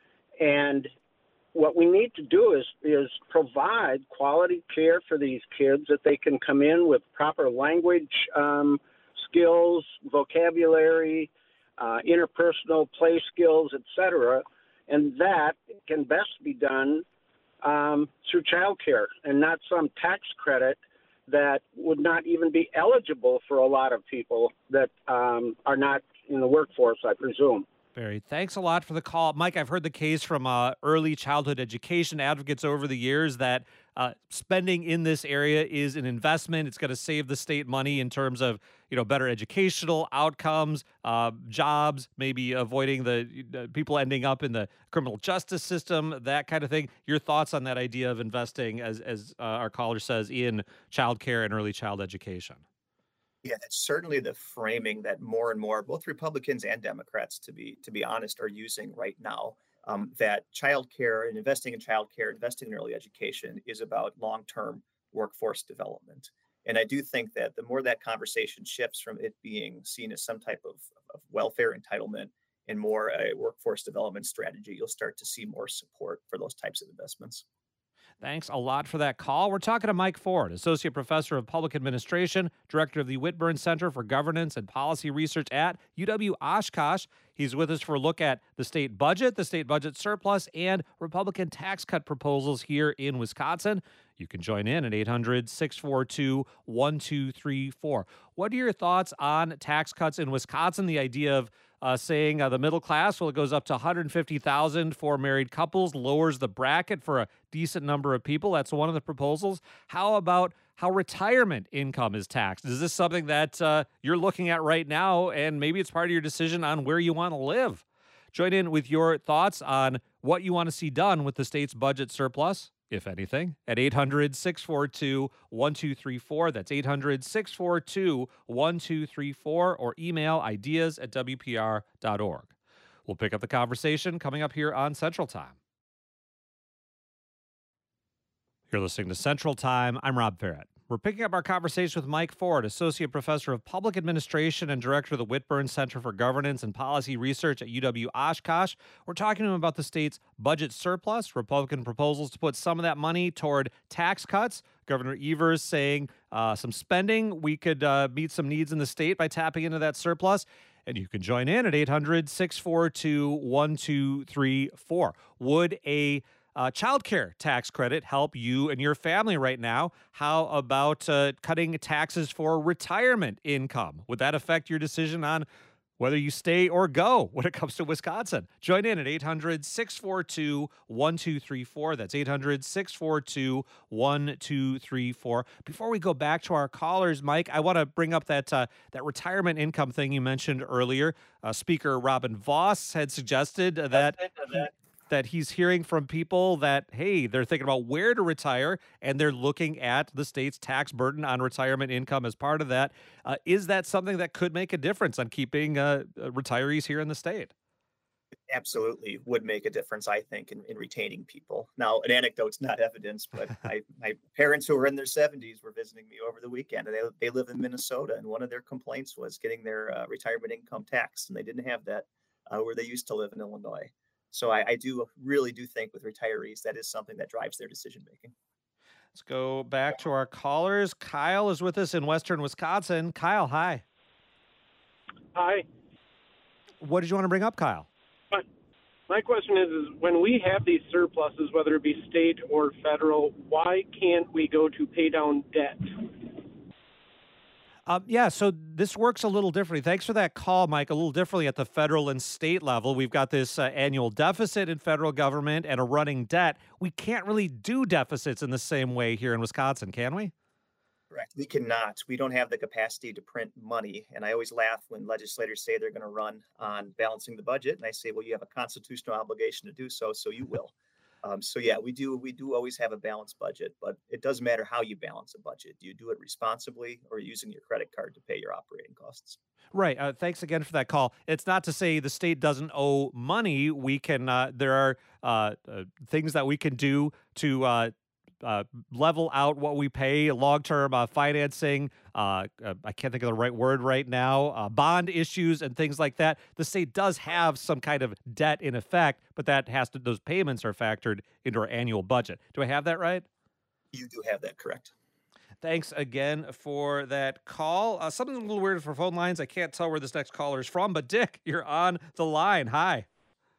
and what we need to do is is provide quality care for these kids, that they can come in with proper language um, skills, vocabulary, uh, interpersonal play skills, et cetera. And that can best be done um, through child care and not some tax credit that would not even be eligible for a lot of people that um, are not in the workforce, I presume. Barry, thanks a lot for the call. Mike, I've heard the case from uh, early childhood education advocates over the years that uh, spending in this area is an investment. It's going to save the state money in terms of, you know, better educational outcomes, uh, jobs, maybe avoiding the uh, people ending up in the criminal justice system, that kind of thing. Your thoughts on that idea of investing, as, as uh, our caller says, in childcare and early child education? Yeah, that's certainly the framing that more and more, both Republicans and Democrats, to be to be honest, are using right now. Um, that childcare and investing in childcare, investing in early education is about long-term workforce development. And I do think that the more that conversation shifts from it being seen as some type of, of welfare entitlement and more a workforce development strategy, you'll start to see more support for those types of investments. Thanks a lot for that call. We're talking to Mike Ford, Associate Professor of Public Administration, Director of the Whitburn Center for Governance and Policy Research at U W Oshkosh. He's with us for a look at the state budget, the state budget surplus, and Republican tax cut proposals here in Wisconsin. You can join in at eight hundred, six four two, one two three four. What are your thoughts on tax cuts in Wisconsin? The idea of Uh, saying uh, the middle class, well, it goes up to one hundred fifty thousand dollars for married couples, lowers the bracket for a decent number of people. That's one of the proposals. How about how retirement income is taxed? Is this something that uh, you're looking at right now, and maybe it's part of your decision on where you want to live? Join in with your thoughts on what you want to see done with the state's budget surplus. if anything, at eight hundred, six four two, one two three four. That's eight hundred, six four two, one two three four, or email ideas at W P R dot org. We'll pick up the conversation coming up here on Central Time. You're listening to Central Time. I'm Rob Ferret. We're picking up our conversation with Mike Ford, Associate Professor of Public Administration and Director of the Whitburn Center for Governance and Policy Research at U W Oshkosh. We're talking to him about the state's budget surplus, Republican proposals to put some of that money toward tax cuts. Governor Evers saying uh, some spending, we could uh, meet some needs in the state by tapping into that surplus. And you can join in at eight hundred, six four two, one two three four. Would a Uh, child care tax credit help you and your family right now? How about uh, cutting taxes for retirement income? Would that affect your decision on whether you stay or go when it comes to Wisconsin? Join in at eight hundred, six four two, one two three four. That's eight hundred, six four two, one two three four. Before we go back to our callers, Mike, I want to bring up that uh, that retirement income thing you mentioned earlier. Uh, Speaker Robin Vos had suggested that he, that he's hearing from people that, hey, they're thinking about where to retire, and they're looking at the state's tax burden on retirement income as part of that. Uh, is that something that could make a difference on keeping uh, retirees here in the state? Absolutely would make a difference, I think, in, in retaining people. Now, an anecdote's not evidence, but I, my parents who were in their seventies were visiting me over the weekend, and they, they live in Minnesota, and one of their complaints was getting their uh, retirement income taxed, and they didn't have that uh, where they used to live in Illinois. So I, I do really do think with retirees, that is something that drives their decision making. Let's go back to our callers. Kyle is with us in Western Wisconsin. Kyle, hi. Hi. What did you want to bring up, Kyle? My, my question is, is when we have these surpluses, whether it be state or federal, why can't we go to pay down debt? Um, yeah, so this works a little differently. Thanks for that call, Mike. A little differently at the federal and state level. We've got this uh, annual deficit in federal government and a running debt. We can't really do deficits in the same way here in Wisconsin, can we? Correct. We cannot. We don't have the capacity to print money. And I always laugh when legislators say they're going to run on balancing the budget. And I say, well, you have a constitutional obligation to do so, so you will. Um, so, yeah, we do we do always have a balanced budget, but it doesn't matter how you balance a budget. Do you do it responsibly or using your credit card to pay your operating costs? Right. Uh, thanks again for that call. It's not to say the state doesn't owe money. We can uh, there are uh, uh, things that we can do to uh, uh, level out what we pay, long-term uh, financing. Uh, uh, I can't think of the right word right now. Uh, bond issues and things like that. The state does have some kind of debt in effect, but that has to. Those payments are factored into our annual budget. Do I have that right? You do have that correct. Thanks again for that call. Uh, something a little weird for phone lines. I can't tell where this next caller is from, but Dick, you're on the line. Hi.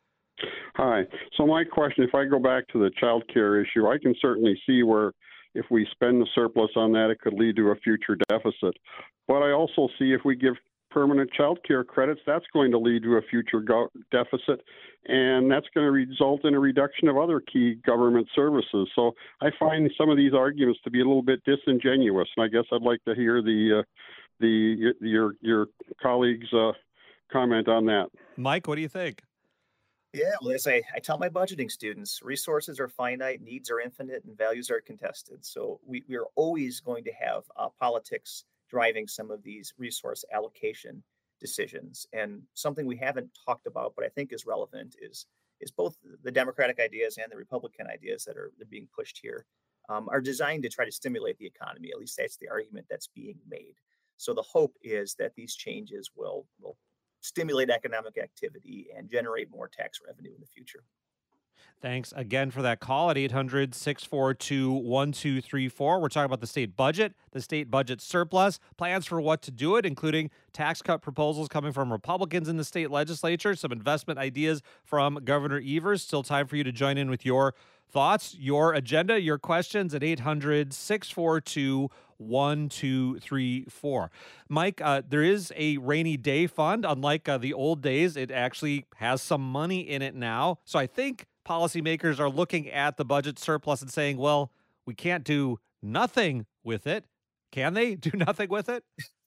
Hi. So my question, if I go back to the child care issue, I can certainly see where if we spend the surplus on that, it could lead to a future deficit. But I also see if we give permanent child care credits, that's going to lead to a future go- deficit, and that's going to result in a reduction of other key government services. So I find some of these arguments to be a little bit disingenuous, and I guess I'd like to hear the uh, the your your colleagues' uh, comment on that. Mike, what do you think? Yeah, well, as I, I tell my budgeting students, resources are finite, needs are infinite, and values are contested. So we, we are always going to have uh, politics driving some of these resource allocation decisions. And something we haven't talked about, but I think is relevant, is is both the Democratic ideas and the Republican ideas that are, that are being pushed here um, are designed to try to stimulate the economy. At least that's the argument that's being made. So the hope is that these changes will will stimulate economic activity and generate more tax revenue in the future. Thanks again for that call at eight hundred, six four two, one two three four. We're talking about the state budget, the state budget surplus, plans for what to do it, including tax cut proposals coming from Republicans in the state legislature, some investment ideas from Governor Evers. Still time for you to join in with your thoughts, your agenda, your questions at eight hundred, six four two, one two three four. Mike, uh, there is a rainy day fund. Unlike uh, the old days, it actually has some money in it now. So I think policymakers are looking at the budget surplus and saying, well, we can't do nothing with it. Can they do nothing with it?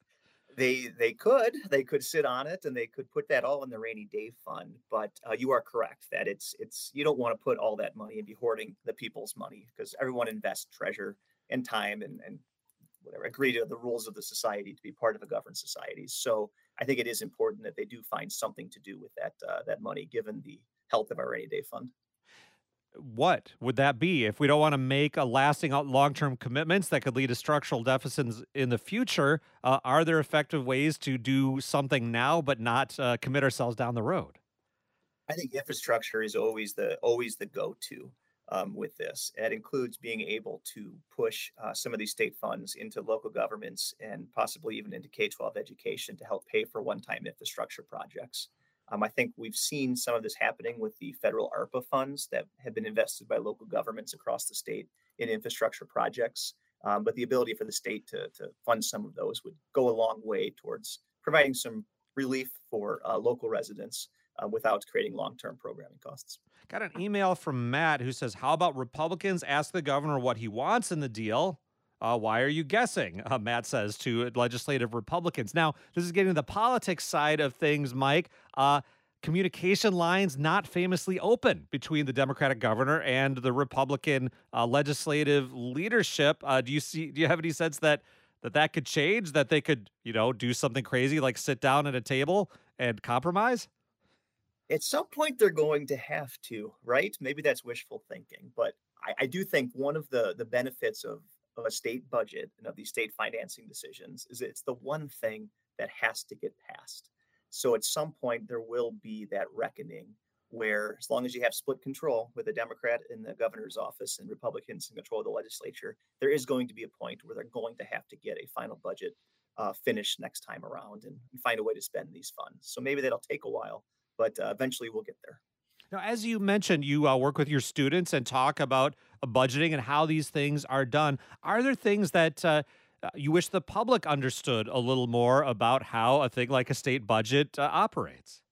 They they could they could sit on it and they could put that all in the rainy day fund. But uh, you are correct that it's it's you don't want to put all that money and be hoarding the people's money because everyone invests treasure and time and and whatever agree to the rules of the society to be part of a governed society. So I think it is important that they do find something to do with that uh, that money, given the health of our rainy day fund. What would that be if we don't want to make a lasting out- long-term commitments that could lead to structural deficits in the future? Uh, are there effective ways to do something now but not uh, commit ourselves down the road? I think infrastructure is always the always the go-to um, with this. It includes being able to push uh, some of these state funds into local governments and possibly even into K twelve education to help pay for one-time infrastructure projects. Um, I think we've seen some of this happening with the federal ARPA funds that have been invested by local governments across the state in infrastructure projects. Um, but the ability for the state to, to fund some of those would go a long way towards providing some relief for uh, local residents uh, without creating long-term programming costs. Got an email from Matt who says, how about Republicans ask the governor what he wants in the deal? Uh, why are you guessing? Uh, Matt says to legislative Republicans. Now, this is getting the politics side of things, Mike. Uh, communication lines not famously open between the Democratic governor and the Republican uh, legislative leadership. Uh, do you see? Do you have any sense that that that could change? That they could, you know, do something crazy like sit down at a table and compromise? At some point, they're going to have to, right? Maybe that's wishful thinking, but I, I do think one of the the benefits of of a state budget and of these state financing decisions is it's the one thing that has to get passed. So at some point there will be that reckoning where as long as you have split control with a Democrat in the governor's office and Republicans in control of the legislature, there is going to be a point where they're going to have to get a final budget uh, finished next time around and, and find a way to spend these funds. So maybe that'll take a while, but uh, eventually we'll get there. Now, as you mentioned, you uh, work with your students and talk about uh, budgeting and how these things are done. Are there things that uh, you wish the public understood a little more about how a thing like a state budget uh, operates?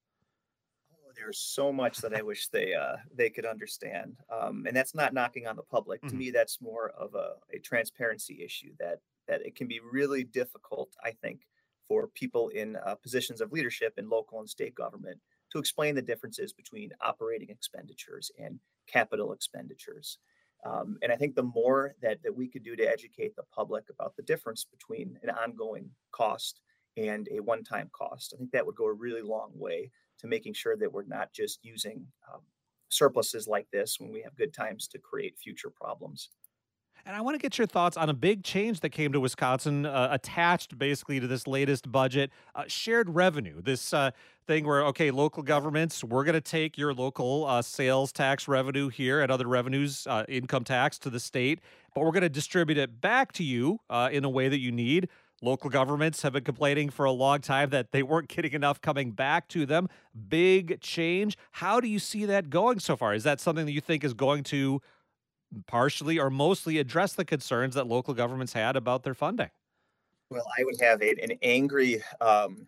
Oh, there's so much that I wish they uh, they could understand, um, and that's not knocking on the public. Mm-hmm. To me, that's more of a, a transparency issue. That that it can be really difficult, I think, for people in uh, positions of leadership in local and state government to explain the differences between operating expenditures and capital expenditures. Um, and I think the more that, that we could do to educate the public about the difference between an ongoing cost and a one-time cost, I think that would go a really long way to making sure that we're not just using um, surpluses like this when we have good times to create future problems. And I want to get your thoughts on a big change that came to Wisconsin, uh, attached basically to this latest budget, uh, shared revenue. This uh, thing where, okay, local governments, we're going to take your local uh, sales tax revenue here and other revenues, uh, income tax to the state, but we're going to distribute it back to you uh, in a way that you need. Local governments have been complaining for a long time that they weren't getting enough coming back to them. Big change. How do you see that going so far? Is that something that you think is going to partially or mostly address the concerns that local governments had about their funding? Well, I would have a, an angry, um,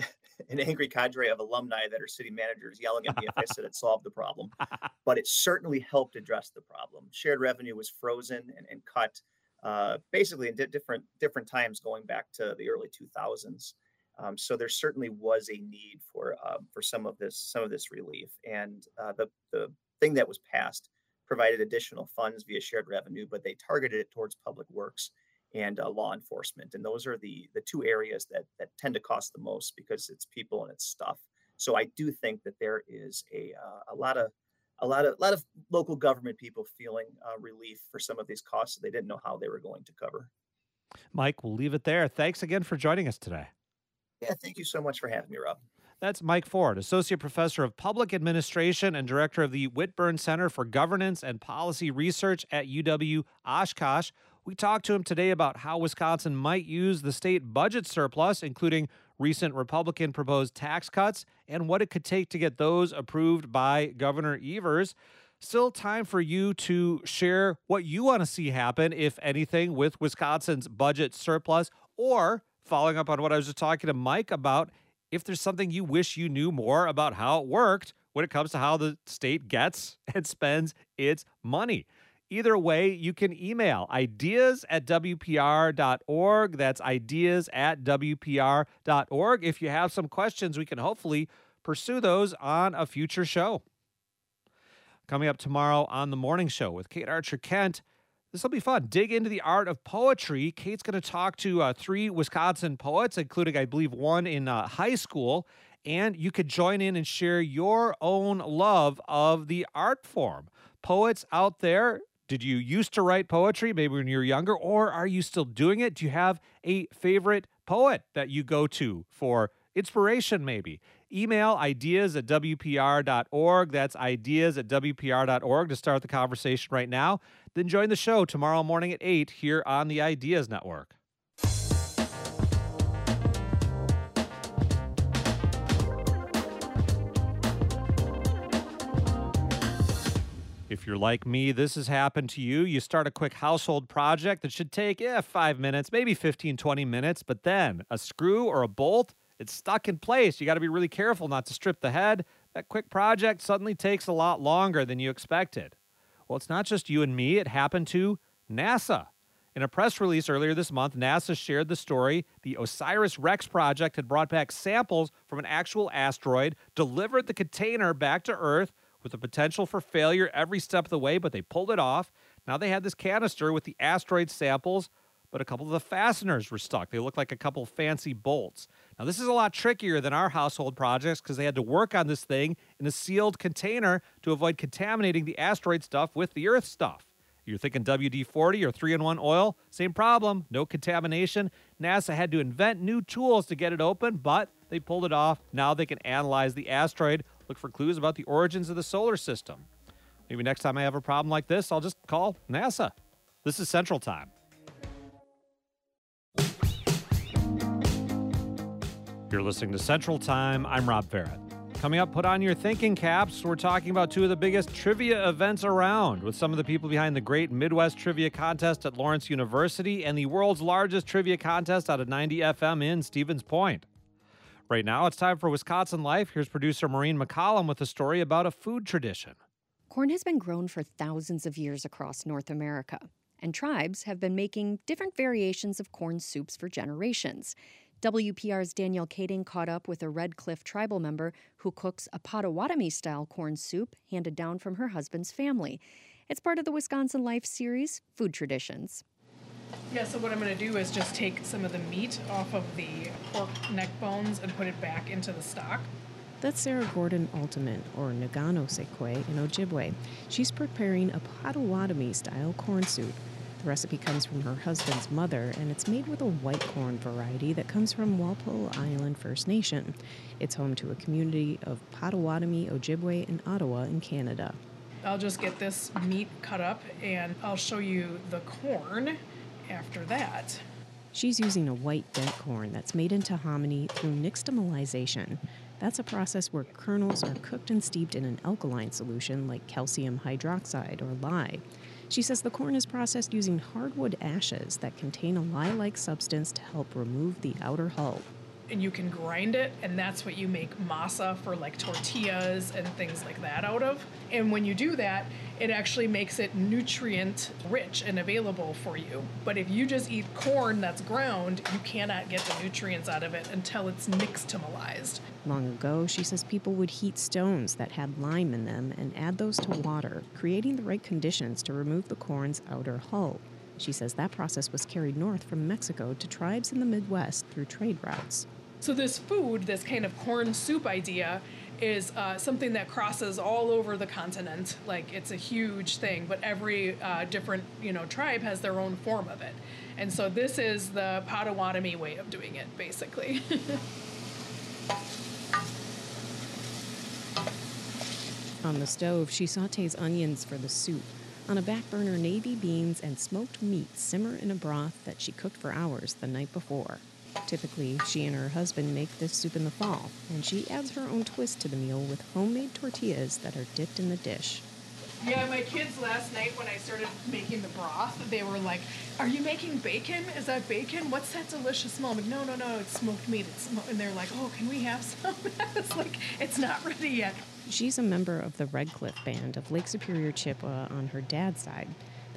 an angry cadre of alumni that are city managers yelling at me if I said it solved the problem. But it certainly helped address the problem. Shared revenue was frozen and, and cut uh, basically in di- different different times going back to the early two thousands. Um, so there certainly was a need for uh, for some of this some of this relief, and uh, the the thing that was passed provided additional funds via shared revenue, but they targeted it towards public works and uh, law enforcement. And those are the the two areas that that tend to cost the most because it's people and it's stuff. So I do think that there is a uh, a lot of a lot of a lot of local government people feeling uh, relief for some of these costs that they didn't know how they were going to cover. Mike, we'll leave it there. Thanks again for joining us today. Yeah, thank you so much for having me, Rob. That's Mike Ford, Associate Professor of Public Administration and Director of the Whitburn Center for Governance and Policy Research at U W Oshkosh. We talked to him today about how Wisconsin might use the state budget surplus, including recent Republican proposed tax cuts, and what it could take to get those approved by Governor Evers. Still time for you to share what you want to see happen, if anything, with Wisconsin's budget surplus, or following up on what I was just talking to Mike about, if there's something you wish you knew more about how it worked when it comes to how the state gets and spends its money. Either way, you can email ideas at W P R dot org. That's ideas at W P R dot org. If you have some questions, we can hopefully pursue those on a future show. Coming up tomorrow on The Morning Show with Kate Archer-Kent, this will be fun. Dig into the art of poetry. Kate's going to talk to uh, three Wisconsin poets, including, I believe, one in uh, high school. And you could join in and share your own love of the art form. Poets out there, did you used to write poetry maybe when you were younger, or are you still doing it? Do you have a favorite poet that you go to for inspiration maybe? Email ideas at W P R dot org. That's ideas at W P R dot org to start the conversation right now. Then join the show tomorrow morning at eight here on the Ideas Network. If you're like me, this has happened to you. You start a quick household project that should take eh, five minutes, maybe fifteen, twenty minutes, but then a screw or a bolt, it's stuck in place. You got to be really careful not to strip the head. That quick project suddenly takes a lot longer than you expected. Well, it's not just you and me. It happened to NASA. In a press release earlier this month, NASA shared the story. The OSIRIS-REx project had brought back samples from an actual asteroid, delivered the container back to Earth, with the potential for failure every step of the way, but they pulled it off. Now they had this canister with the asteroid samples, but a couple of the fasteners were stuck. They looked like a couple fancy bolts. Now this is a lot trickier than our household projects because they had to work on this thing in a sealed container to avoid contaminating the asteroid stuff with the Earth stuff. You're thinking W D forty or three in one oil? Same problem, no contamination. NASA had to invent new tools to get it open, but they pulled it off. Now they can analyze the asteroid, look for clues about the origins of the solar system. Maybe next time I have a problem like this, I'll just call NASA. This is Central Time. You're listening to Central Time. I'm Rob Barrett. Coming up, put on your thinking caps. We're talking about two of the biggest trivia events around with some of the people behind the Great Midwest Trivia Contest at Lawrence University and the world's largest trivia contest out of ninety F M in Stevens Point. Right now, it's time for Wisconsin Life. Here's producer Maureen McCollum with a story about a food tradition. Corn has been grown for thousands of years across North America, and tribes have been making different variations of corn soups for generations. W P R's Danielle Kading caught up with a Red Cliff tribal member who cooks a Potawatomi-style corn soup handed down from her husband's family. It's part of the Wisconsin Life series, Food Traditions. Yeah, so what I'm going to do is just take some of the meat off of the pork neck bones and put it back into the stock. That's Sarah Gordon Ultimate, or Nagano Sekwe in Ojibwe. She's preparing a Potawatomi-style corn soup. The recipe comes from her husband's mother, and it's made with a white corn variety that comes from Walpole Island First Nation. It's home to a community of Potawatomi, Ojibwe, and Ottawa in Canada. I'll just get this meat cut up, and I'll show you the corn after that. She's using a white dent corn that's made into hominy through nixtamalization. That's a process where kernels are cooked and steeped in an alkaline solution like calcium hydroxide or lye. She says the corn is processed using hardwood ashes that contain a lye-like substance to help remove the outer hull. And you can grind it, and that's what you make masa for like tortillas and things like that out of. And when you do that, it actually makes it nutrient rich and available for you. But if you just eat corn that's ground, you cannot get the nutrients out of it until it's nixtamalized. Long ago, she says people would heat stones that had lime in them and add those to water, creating the right conditions to remove the corn's outer hull. She says that process was carried north from Mexico to tribes in the Midwest through trade routes. So this food, this kind of corn soup idea, is uh, something that crosses all over the continent. Like, it's a huge thing, but every uh, different, you know, tribe has their own form of it. And so this is the Potawatomi way of doing it, basically. On the stove, she sautés onions for the soup. On a back burner, navy beans and smoked meat simmer in a broth that she cooked for hours the night before. Typically, she and her husband make this soup in the fall, and she adds her own twist to the meal with homemade tortillas that are dipped in the dish. Yeah, my kids last night when I started making the broth, they were like, "Are you making bacon? Is that bacon? What's that delicious smell?" I'm like, no, no, no, it's smoked meat. It's sm-. And they're like, "Oh, can we have some?" I was like, it's not ready yet. She's a member of the Red Cliff Band of Lake Superior Chippewa on her dad's side.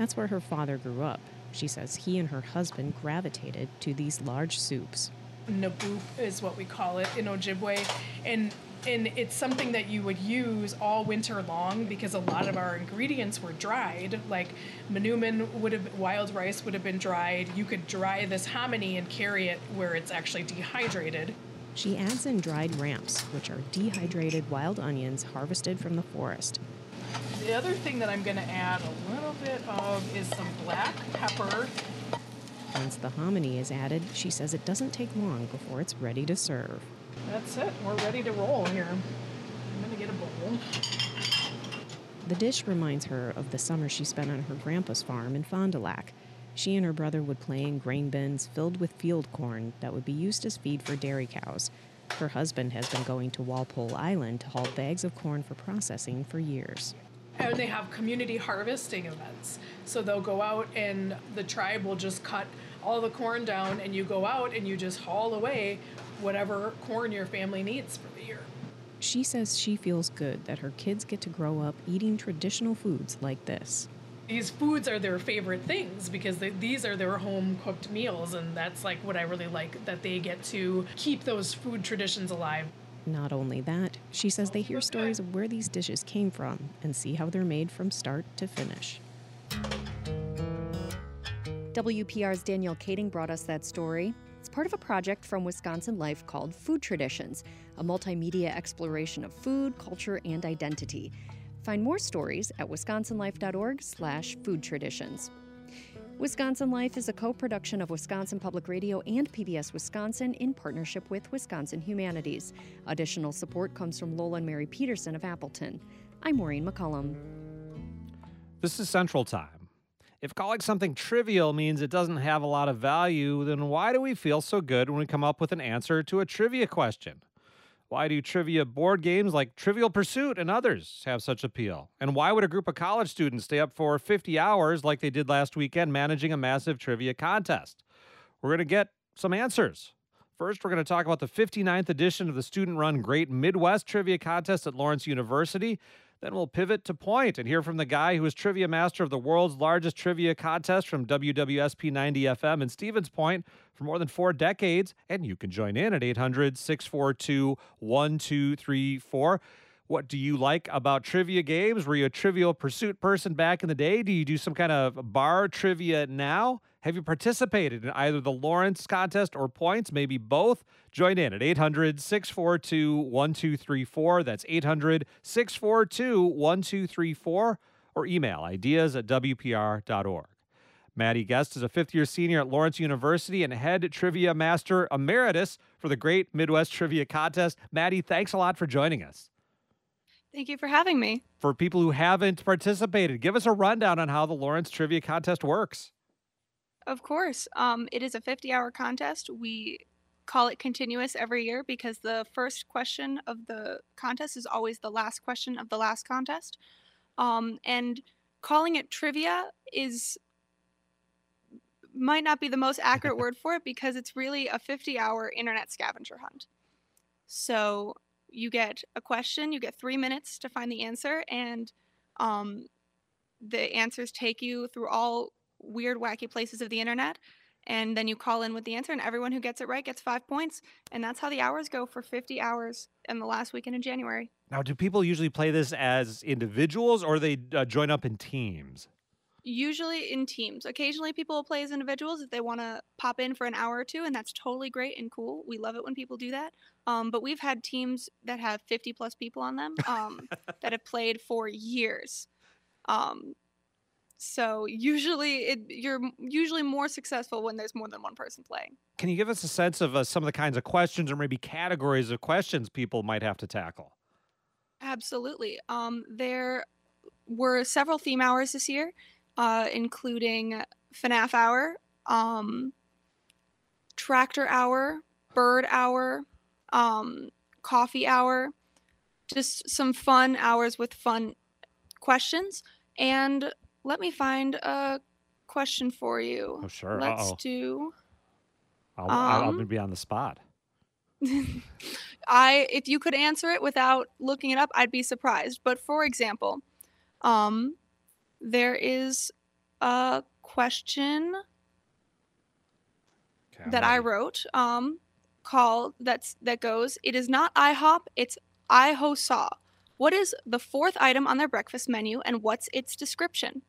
That's where her father grew up. She says he and her husband gravitated to these large soups. Naboop is what we call it in Ojibwe. And and it's something that you would use all winter long because a lot of our ingredients were dried. Like manumin would have, wild rice would have been dried. You could dry this hominy and carry it where it's actually dehydrated. She adds in dried ramps, which are dehydrated wild onions harvested from the forest. The other thing that I'm going to add a little bit of is some black pepper. Once the hominy is added, she says it doesn't take long before it's ready to serve. That's it. We're ready to roll here. I'm going to get a bowl. The dish reminds her of the summer she spent on her grandpa's farm in Fond du Lac. She and her brother would play in grain bins filled with field corn that would be used as feed for dairy cows. Her husband has been going to Walpole Island to haul bags of corn for processing for years. And they have community harvesting events. So they'll go out and the tribe will just cut all the corn down and you go out and you just haul away whatever corn your family needs for the year. She says she feels good that her kids get to grow up eating traditional foods like this. These foods are their favorite things because they, these are their home-cooked meals, and that's like what I really like, that they get to keep those food traditions alive. Not only that, she says they hear stories of where these dishes came from and see how they're made from start to finish. W P R's Danielle Kading brought us that story. It's part of a project from Wisconsin Life called Food Traditions, a multimedia exploration of food, culture, and identity. Find more stories at wisconsinlife.org slash food traditions. Wisconsin Life is a co-production of Wisconsin Public Radio and P B S Wisconsin in partnership with Wisconsin Humanities. Additional support comes from Lola and Mary Peterson of Appleton. I'm Maureen McCullum. This is Central Time. If calling something trivial means it doesn't have a lot of value, then why do we feel so good when we come up with an answer to a trivia question? Why do trivia board games like Trivial Pursuit and others have such appeal? And why would a group of college students stay up for fifty hours like they did last weekend managing a massive trivia contest? We're going to get some answers. First, we're going to talk about the fifty-ninth edition of the student-run Great Midwest Trivia Contest at Lawrence University. Then we'll pivot to Point and hear from the guy who is trivia master of the world's largest trivia contest from W W S P ninety F M in Stevens Point for more than four decades. And you can join in at eight hundred, six four two, one two three four. What do you like about trivia games? Were you a Trivial Pursuit person back in the day? Do you do some kind of bar trivia now? Have you participated in either the Lawrence contest or Points? Maybe both? Join in at eight hundred, six four two, one two three four. That's eight hundred, six four two, one two three four. Or email ideas at W P R dot org. Maddie Guest is a fifth-year senior at Lawrence University and head trivia master emeritus for the Great Midwest Trivia Contest. Maddie, thanks a lot for joining us. Thank you for having me. For people who haven't participated, give us a rundown on how the Lawrence Trivia Contest works. Of course. Um, it is a fifty-hour contest. We call it continuous every year because the first question of the contest is always the last question of the last contest. Um, and calling it trivia is might not be the most accurate word for it because it's really a fifty-hour internet scavenger hunt. So you get a question, you get three minutes to find the answer, and um, the answers take you through all weird, wacky places of the internet, and then you call in with the answer, and everyone who gets it right gets five points, and that's how the hours go for fifty hours in the last weekend in January. Now, do people usually play this as individuals, or they uh, join up in teams? Usually in teams. Occasionally people will play as individuals if they want to pop in for an hour or two, and that's totally great and cool. We love it when people do that. Um, but we've had teams that have fifty plus people on them um, that have played for years. Um, so usually it, you're usually more successful when there's more than one person playing. Can you give us a sense of uh, some of the kinds of questions or maybe categories of questions people might have to tackle? Absolutely. Um, there were several theme hours this year. Uh, including FNAF Hour, um, Tractor Hour, Bird Hour, um, Coffee Hour, just some fun hours with fun questions. And let me find a question for you. Oh, sure. Let's Uh-oh. do... I'll, Um, I'll be on the spot. I, if you could answer it without looking it up, I'd be surprised. But for example, um, there is a question Okay, I'm that I ready. wrote um, called that's that goes, it is not IHOP, it's IHOSAW. What is the fourth item on their breakfast menu and what's its description?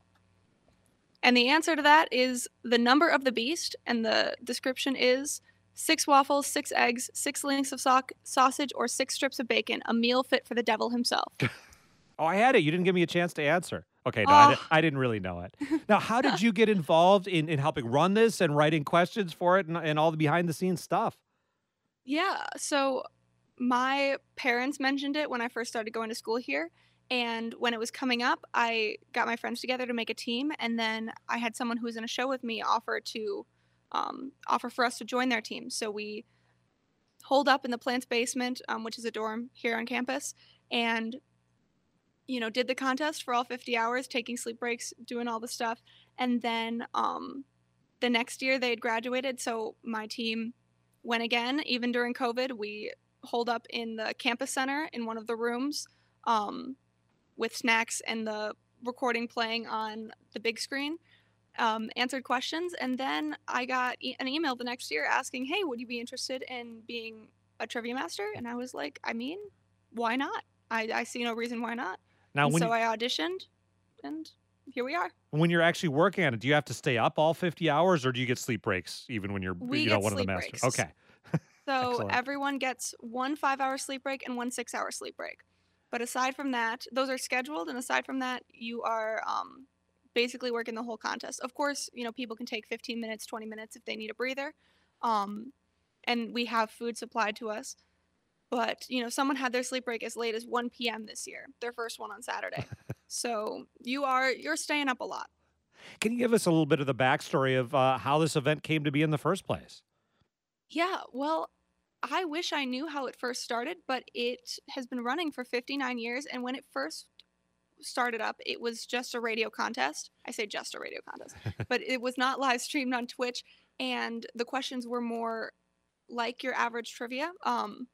And the answer to that is the number of the beast, and the description is six waffles, six eggs, six links of so- sausage, or six strips of bacon, a meal fit for the devil himself. Oh, I had it. You didn't give me a chance to answer. Okay, no, I, Oh. di- I didn't really know it. Now, how did you get involved in, in helping run this and writing questions for it and, and all the behind-the-scenes stuff? Yeah, so my parents mentioned it when I first started going to school here. And when it was coming up, I got my friends together to make a team. And then I had someone who was in a show with me offer to um, offer for us to join their team. So we holed up in the plant's basement, um, which is a dorm here on campus, and you know, did the contest for all fifty hours, taking sleep breaks, doing all the stuff. And then um, the next year they had graduated. So my team went again, even during COVID. We holed up in the campus center in one of the rooms um, with snacks and the recording playing on the big screen, um, answered questions. And then I got e- an email the next year asking, hey, would you be interested in being a trivia master? And I was like, I mean, why not? I, I see no reason why not. Now, And when so you- I auditioned, and here we are. When you're actually working on it, do you have to stay up all fifty hours, or do you get sleep breaks even when you're We you know get one of the sleep masters? breaks. Okay. So Excellent. everyone gets one five-hour sleep break and one six-hour sleep break. But aside from that, those are scheduled, and aside from that, you are um, basically working the whole contest. Of course, you know, people can take fifteen minutes, twenty minutes if they need a breather, um, and we have food supplied to us. But, you know, someone had their sleep break as late as one p.m. this year, their first one on Saturday. So you are, you're staying up a lot. Can you give us a little bit of the backstory of uh, how this event came to be in the first place? Yeah, well, I wish I knew how it first started, but it has been running for fifty-nine years. And when it first started up, it was just a radio contest. I say just a radio contest, but it was not live streamed on Twitch. And the questions were more like your average trivia. Um,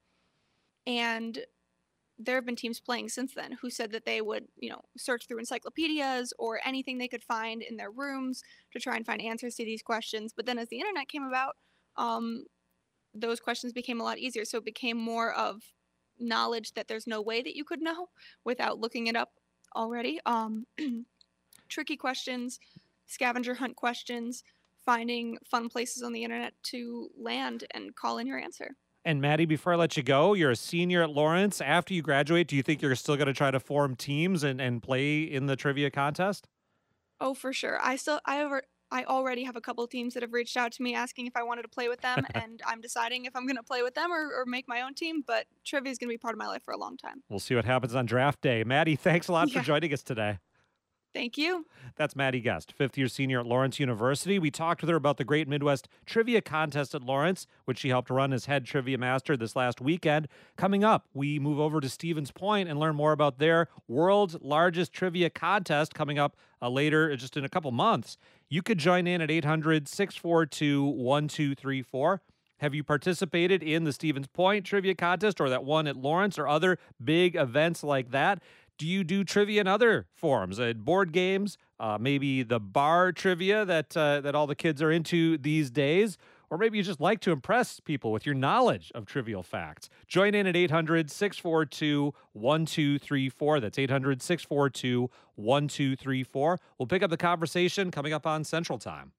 and there have been teams playing since then who said that they would, you know, search through encyclopedias or anything they could find in their rooms to try and find answers to these questions. But then as the internet came about, um, those questions became a lot easier. So it became more of knowledge that there's no way that you could know without looking it up already. Um, tricky questions, scavenger hunt questions, finding fun places on the internet to land and call in your answer. And Maddie, before I let you go, you're a senior at Lawrence. After you graduate, do you think you're still going to try to form teams and, and play in the trivia contest? Oh, for sure. I still, I ever, I already have a couple of teams that have reached out to me asking if I wanted to play with them, and I'm deciding if I'm going to play with them or, or make my own team. But trivia is going to be part of my life for a long time. We'll see what happens on draft day. Maddie, thanks a lot Yeah. for joining us today. Thank you. That's Maddie Guest, fifth-year senior at Lawrence University. We talked with her about the Great Midwest Trivia Contest at Lawrence, which she helped run as head trivia master this last weekend. Coming up, we move over to Stevens Point and learn more about their world's largest trivia contest coming up uh, later, just in a couple months. You could join in at eight hundred, six four two, one two three four. Have you participated in the Stevens Point Trivia Contest or that one at Lawrence or other big events like that? Do you do trivia in other forms, uh, board games, uh, maybe the bar trivia that uh, that all the kids are into these days? Or maybe you just like to impress people with your knowledge of trivial facts. Join in at eight hundred, six four two, one two three four. That's eight hundred, six four two, one two three four. We'll pick up the conversation coming up on Central Time.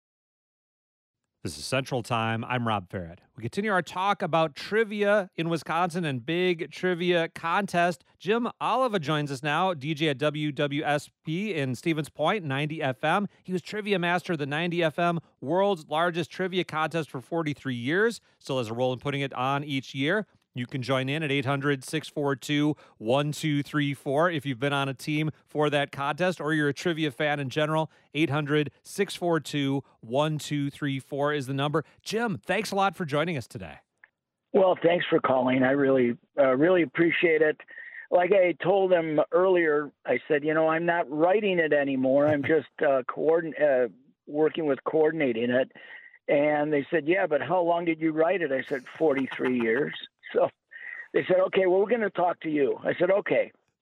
This is Central Time. I'm Rob Farrett. We continue our talk about trivia in Wisconsin and big trivia contest. Jim Oliva joins us now, D J at W W S P in Stevens Point, ninety F M. He was trivia master of the ninety F M world's largest trivia contest for forty-three years. Still has a role in putting it on each year. You can join in at eight hundred, six four two, one two three four if you've been on a team for that contest or you're a trivia fan in general. eight hundred, six four two, one two three four is the number. Jim, thanks a lot for joining us today. Well, thanks for calling. I really, uh, really appreciate it. Like I told them earlier, I said, you know, I'm not writing it anymore. I'm just uh, coordin- uh, working with coordinating it. And they said, yeah, but how long did you write it? I said, forty-three years. So they said, okay, well, we're going to talk to you. I said, okay.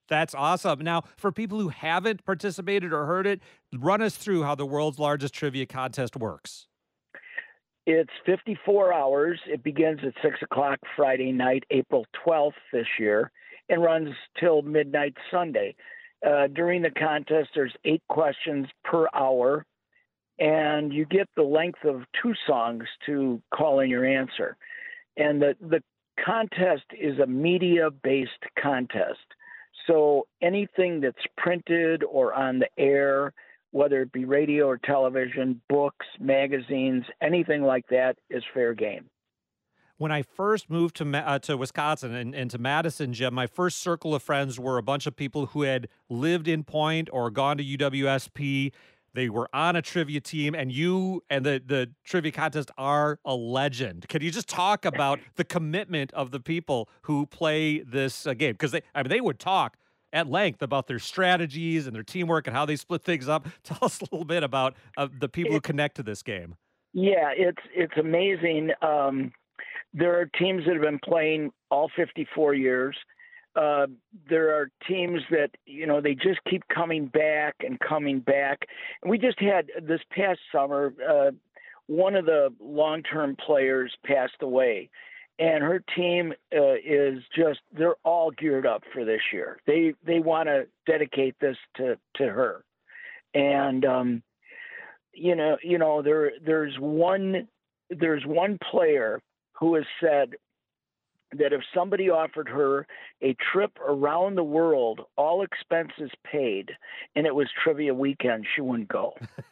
That's awesome. Now, for people who haven't participated or heard it, run us through how the world's largest trivia contest works. It's fifty-four hours. It begins at six o'clock Friday night, April twelfth this year, and runs till midnight Sunday. Uh, during the contest, there's eight questions per hour, and you get the length of two songs to call in your answer. And the, the contest is a media-based contest. So anything that's printed or on the air, whether it be radio or television, books, magazines, anything like that is fair game. When I first moved to uh, to Wisconsin and, and to Madison, Jim, my first circle of friends were a bunch of people who had lived in Point or gone to U W S P. They were on a trivia team, and you and the, the trivia contest are a legend. Can you just talk about the commitment of the people who play this uh, game? Because they, I mean, they would talk at length about their strategies and their teamwork and how they split things up. Tell us a little bit about uh, the people who connect to this game. Yeah, it's it's amazing. Um, there are teams that have been playing all fifty-four years. Uh, there are teams that, you know, they just keep coming back and coming back. And we just had this past summer, uh, one of the long-term players passed away, and her team uh, is just, they're all geared up for this year. They, they want to dedicate this to, to her. And, um, you know, you know, there, there's one, there's one player who has said that if somebody offered her a trip around the world, all expenses paid, and it was trivia weekend, she wouldn't go.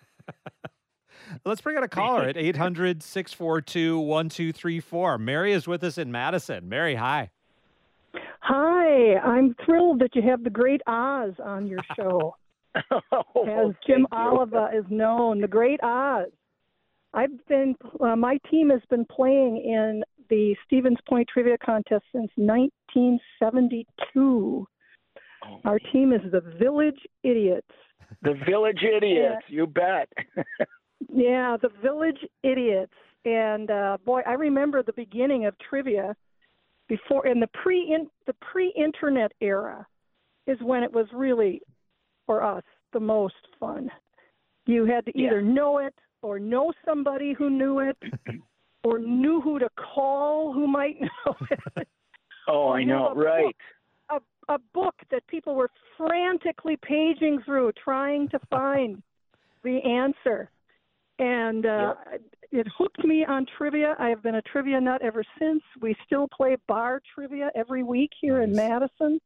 Let's bring out a caller at eight hundred, six four two, one two three four. Mary is with us in Madison. Mary, hi. Hi, I'm thrilled that you have the great Oz on your show. oh, As Jim Oliva is known, the great Oz. I've been, uh, my team has been playing in the Stevens Point Trivia Contest since nineteen seventy-two. Oh. Our team is the Village Idiots. The Village Idiots, yeah. You bet. Yeah, the Village Idiots. And uh, boy, I remember the beginning of trivia before, in the pre the pre-internet era is when it was really, for us, the most fun. You had to either yeah. know it or know somebody who knew it, or knew who to call who might know it. Oh, I know, a right. Book, a, a book that people were frantically paging through, trying to find the answer. And uh, yep. it hooked me on trivia. I have been a trivia nut ever since. We still play bar trivia every week here nice. in Madison.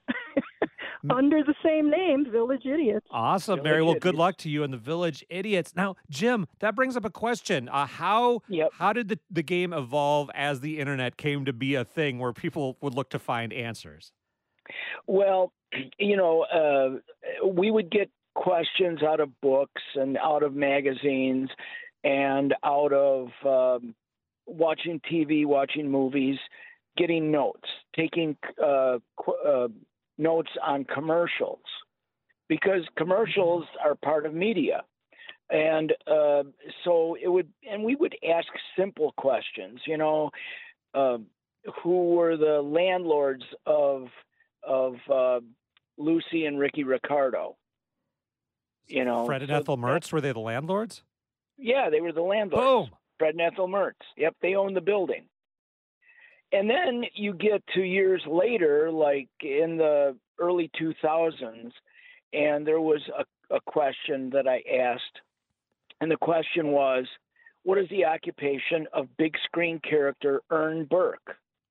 Under the same name, Village Idiots. Awesome, Village Mary. Well, Idiots. good luck to you and the Village Idiots. Now, Jim, that brings up a question. Uh, how yep. how did the, the game evolve as the internet came to be a thing where people would look to find answers? Well, you know, uh, we would get questions out of books and out of magazines and out of um, watching T V, watching movies, getting notes, taking uh, qu- uh, notes on commercials, because commercials are part of media. And uh, so it would, and we would ask simple questions, you know, uh, who were the landlords of, of uh, Lucy and Ricky Ricardo? You know, Fred and so Ethel Mertz, were they the landlords? Yeah, they were the landlords. Boom. Fred and Ethel Mertz. Yep, they owned the building. And then you get to years later, like in the early two thousands, and there was a, a question that I asked. And the question was, what is the occupation of big screen character Ern Burke?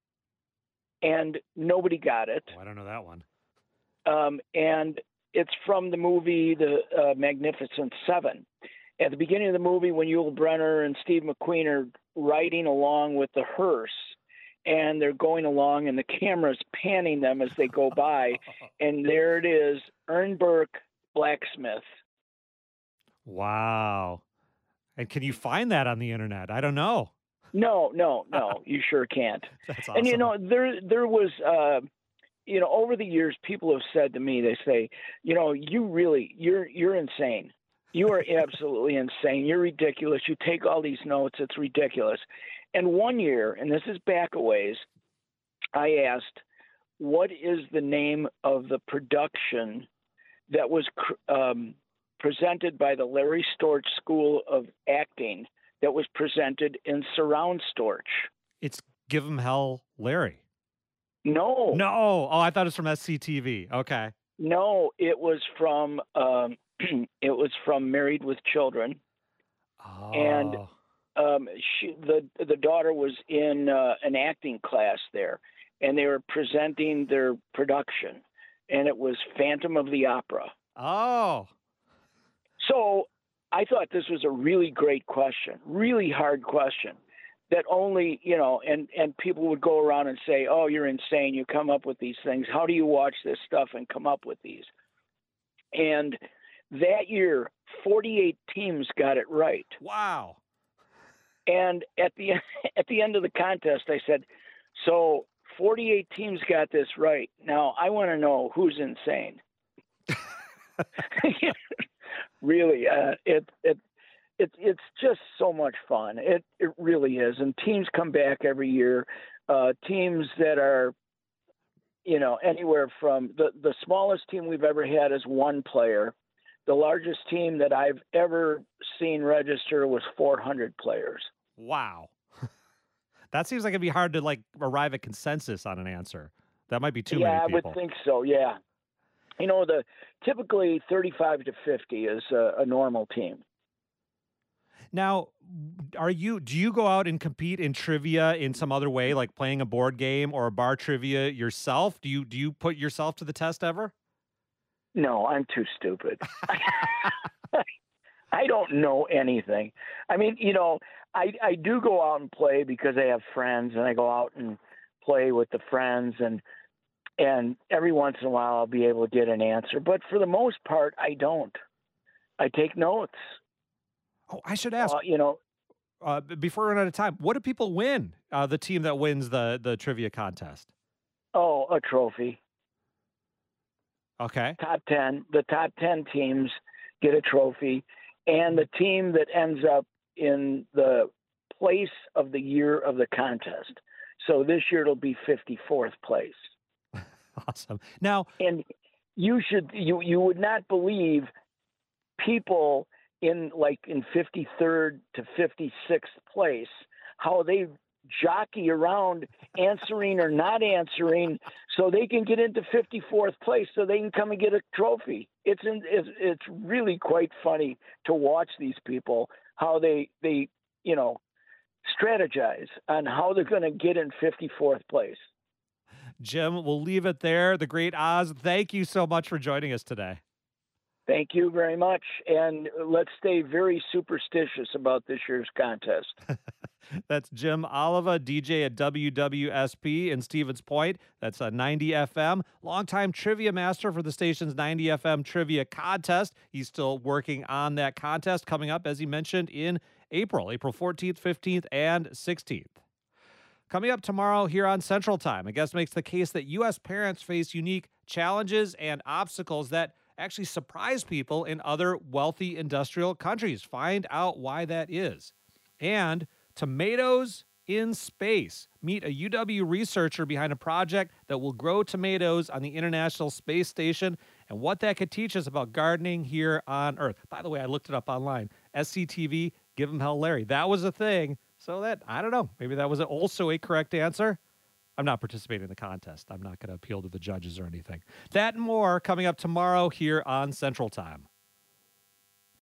And nobody got it. Oh, I don't know that one. Um, and it's from the movie The uh, Magnificent Seven. At the beginning of the movie, when Yul Brynner and Steve McQueen are riding along with the hearse, and they're going along, and the camera's panning them as they go by, and there it is, Ern Burke, blacksmith. Wow. And can you find that on the internet? I don't know. No, no, no, you sure can't. That's awesome. And, you know, there there was, uh, you know, over the years, people have said to me, they say, you know, you really, you're you're insane. You are absolutely insane. You're ridiculous. You take all these notes. It's ridiculous. And one year, and this is back a ways, I asked, what is the name of the production that was um, presented by the Larry Storch School of Acting that was presented in Surround Storch? It's Give 'em Hell, Larry. No. No. Oh, I thought it was from S C T V. Okay. No, it was from um, it was from Married with Children, oh. and um, she, the the daughter was in uh, an acting class there, and they were presenting their production, and it was Phantom of the Opera. Oh. So I thought this was a really great question, really hard question. That only, you know, and, and people would go around and say, oh, you're insane. You come up with these things. How do you watch this stuff and come up with these? And that year, forty-eight teams got it right. Wow. And at the at the end of the contest, I said, so forty-eight teams got this right. Now, I want to know who's insane. Really, uh, it, it, It, it's just so much fun. It it really is. And teams come back every year. Uh, teams that are, you know, anywhere from the, the smallest team we've ever had is one player. The largest team that I've ever seen register was four hundred players. Wow. That seems like it'd be hard to like arrive at consensus on an answer. That might be too yeah, many people. I would think so. Yeah. You know, the typically thirty-five to fifty is a, a normal team. Now, are you? Do you go out and compete in trivia in some other way, like playing a board game or a bar trivia yourself? Do you do you put yourself to the test ever? No, I'm too stupid. I don't know anything. I mean, you know, I I do go out and play because I have friends, and I go out and play with the friends, and and every once in a while I'll be able to get an answer. But for the most part, I don't. I take notes. Oh, I should ask. Uh, you know, uh, before we run out of time, what do people win? Uh, the team that wins the the trivia contest. Oh, a trophy. Okay. Top ten. The top ten teams get a trophy, and the team that ends up in the place of the year of the contest. So this year it'll be fifty-fourth place. Awesome. Now, and you should you you would not believe people in like in fifty-third to fifty-sixth place, how they jockey around answering or not answering so they can get into fifty-fourth place so they can come and get a trophy. It's in, it's, it's really quite funny to watch these people, how they, they, you know, strategize on how they're going to get in fifty-fourth place. Jim, we'll leave it there. The great Oz, thank you so much for joining us today. Thank you very much, and let's stay very superstitious about this year's contest. That's Jim Oliva, D J at W W S P in Stevens Point. That's a ninety F M, longtime trivia master for the station's ninety F M trivia contest. He's still working on that contest coming up, as he mentioned, in April, April fourteenth, fifteenth, and sixteenth. Coming up tomorrow here on Central Time, a guest makes the case that U S parents face unique challenges and obstacles that actually surprise people in other wealthy industrial countries. Find out why that is. And tomatoes in space. Meet a U W researcher behind a project that will grow tomatoes on the International Space Station and what that could teach us about gardening here on Earth. By the way, I looked it up online. S C T V, Give 'em Hell Larry. That was a thing. So that, I don't know, maybe that was also a correct answer. I'm not participating in the contest. I'm not going to appeal to the judges or anything. That and more coming up tomorrow here on Central Time.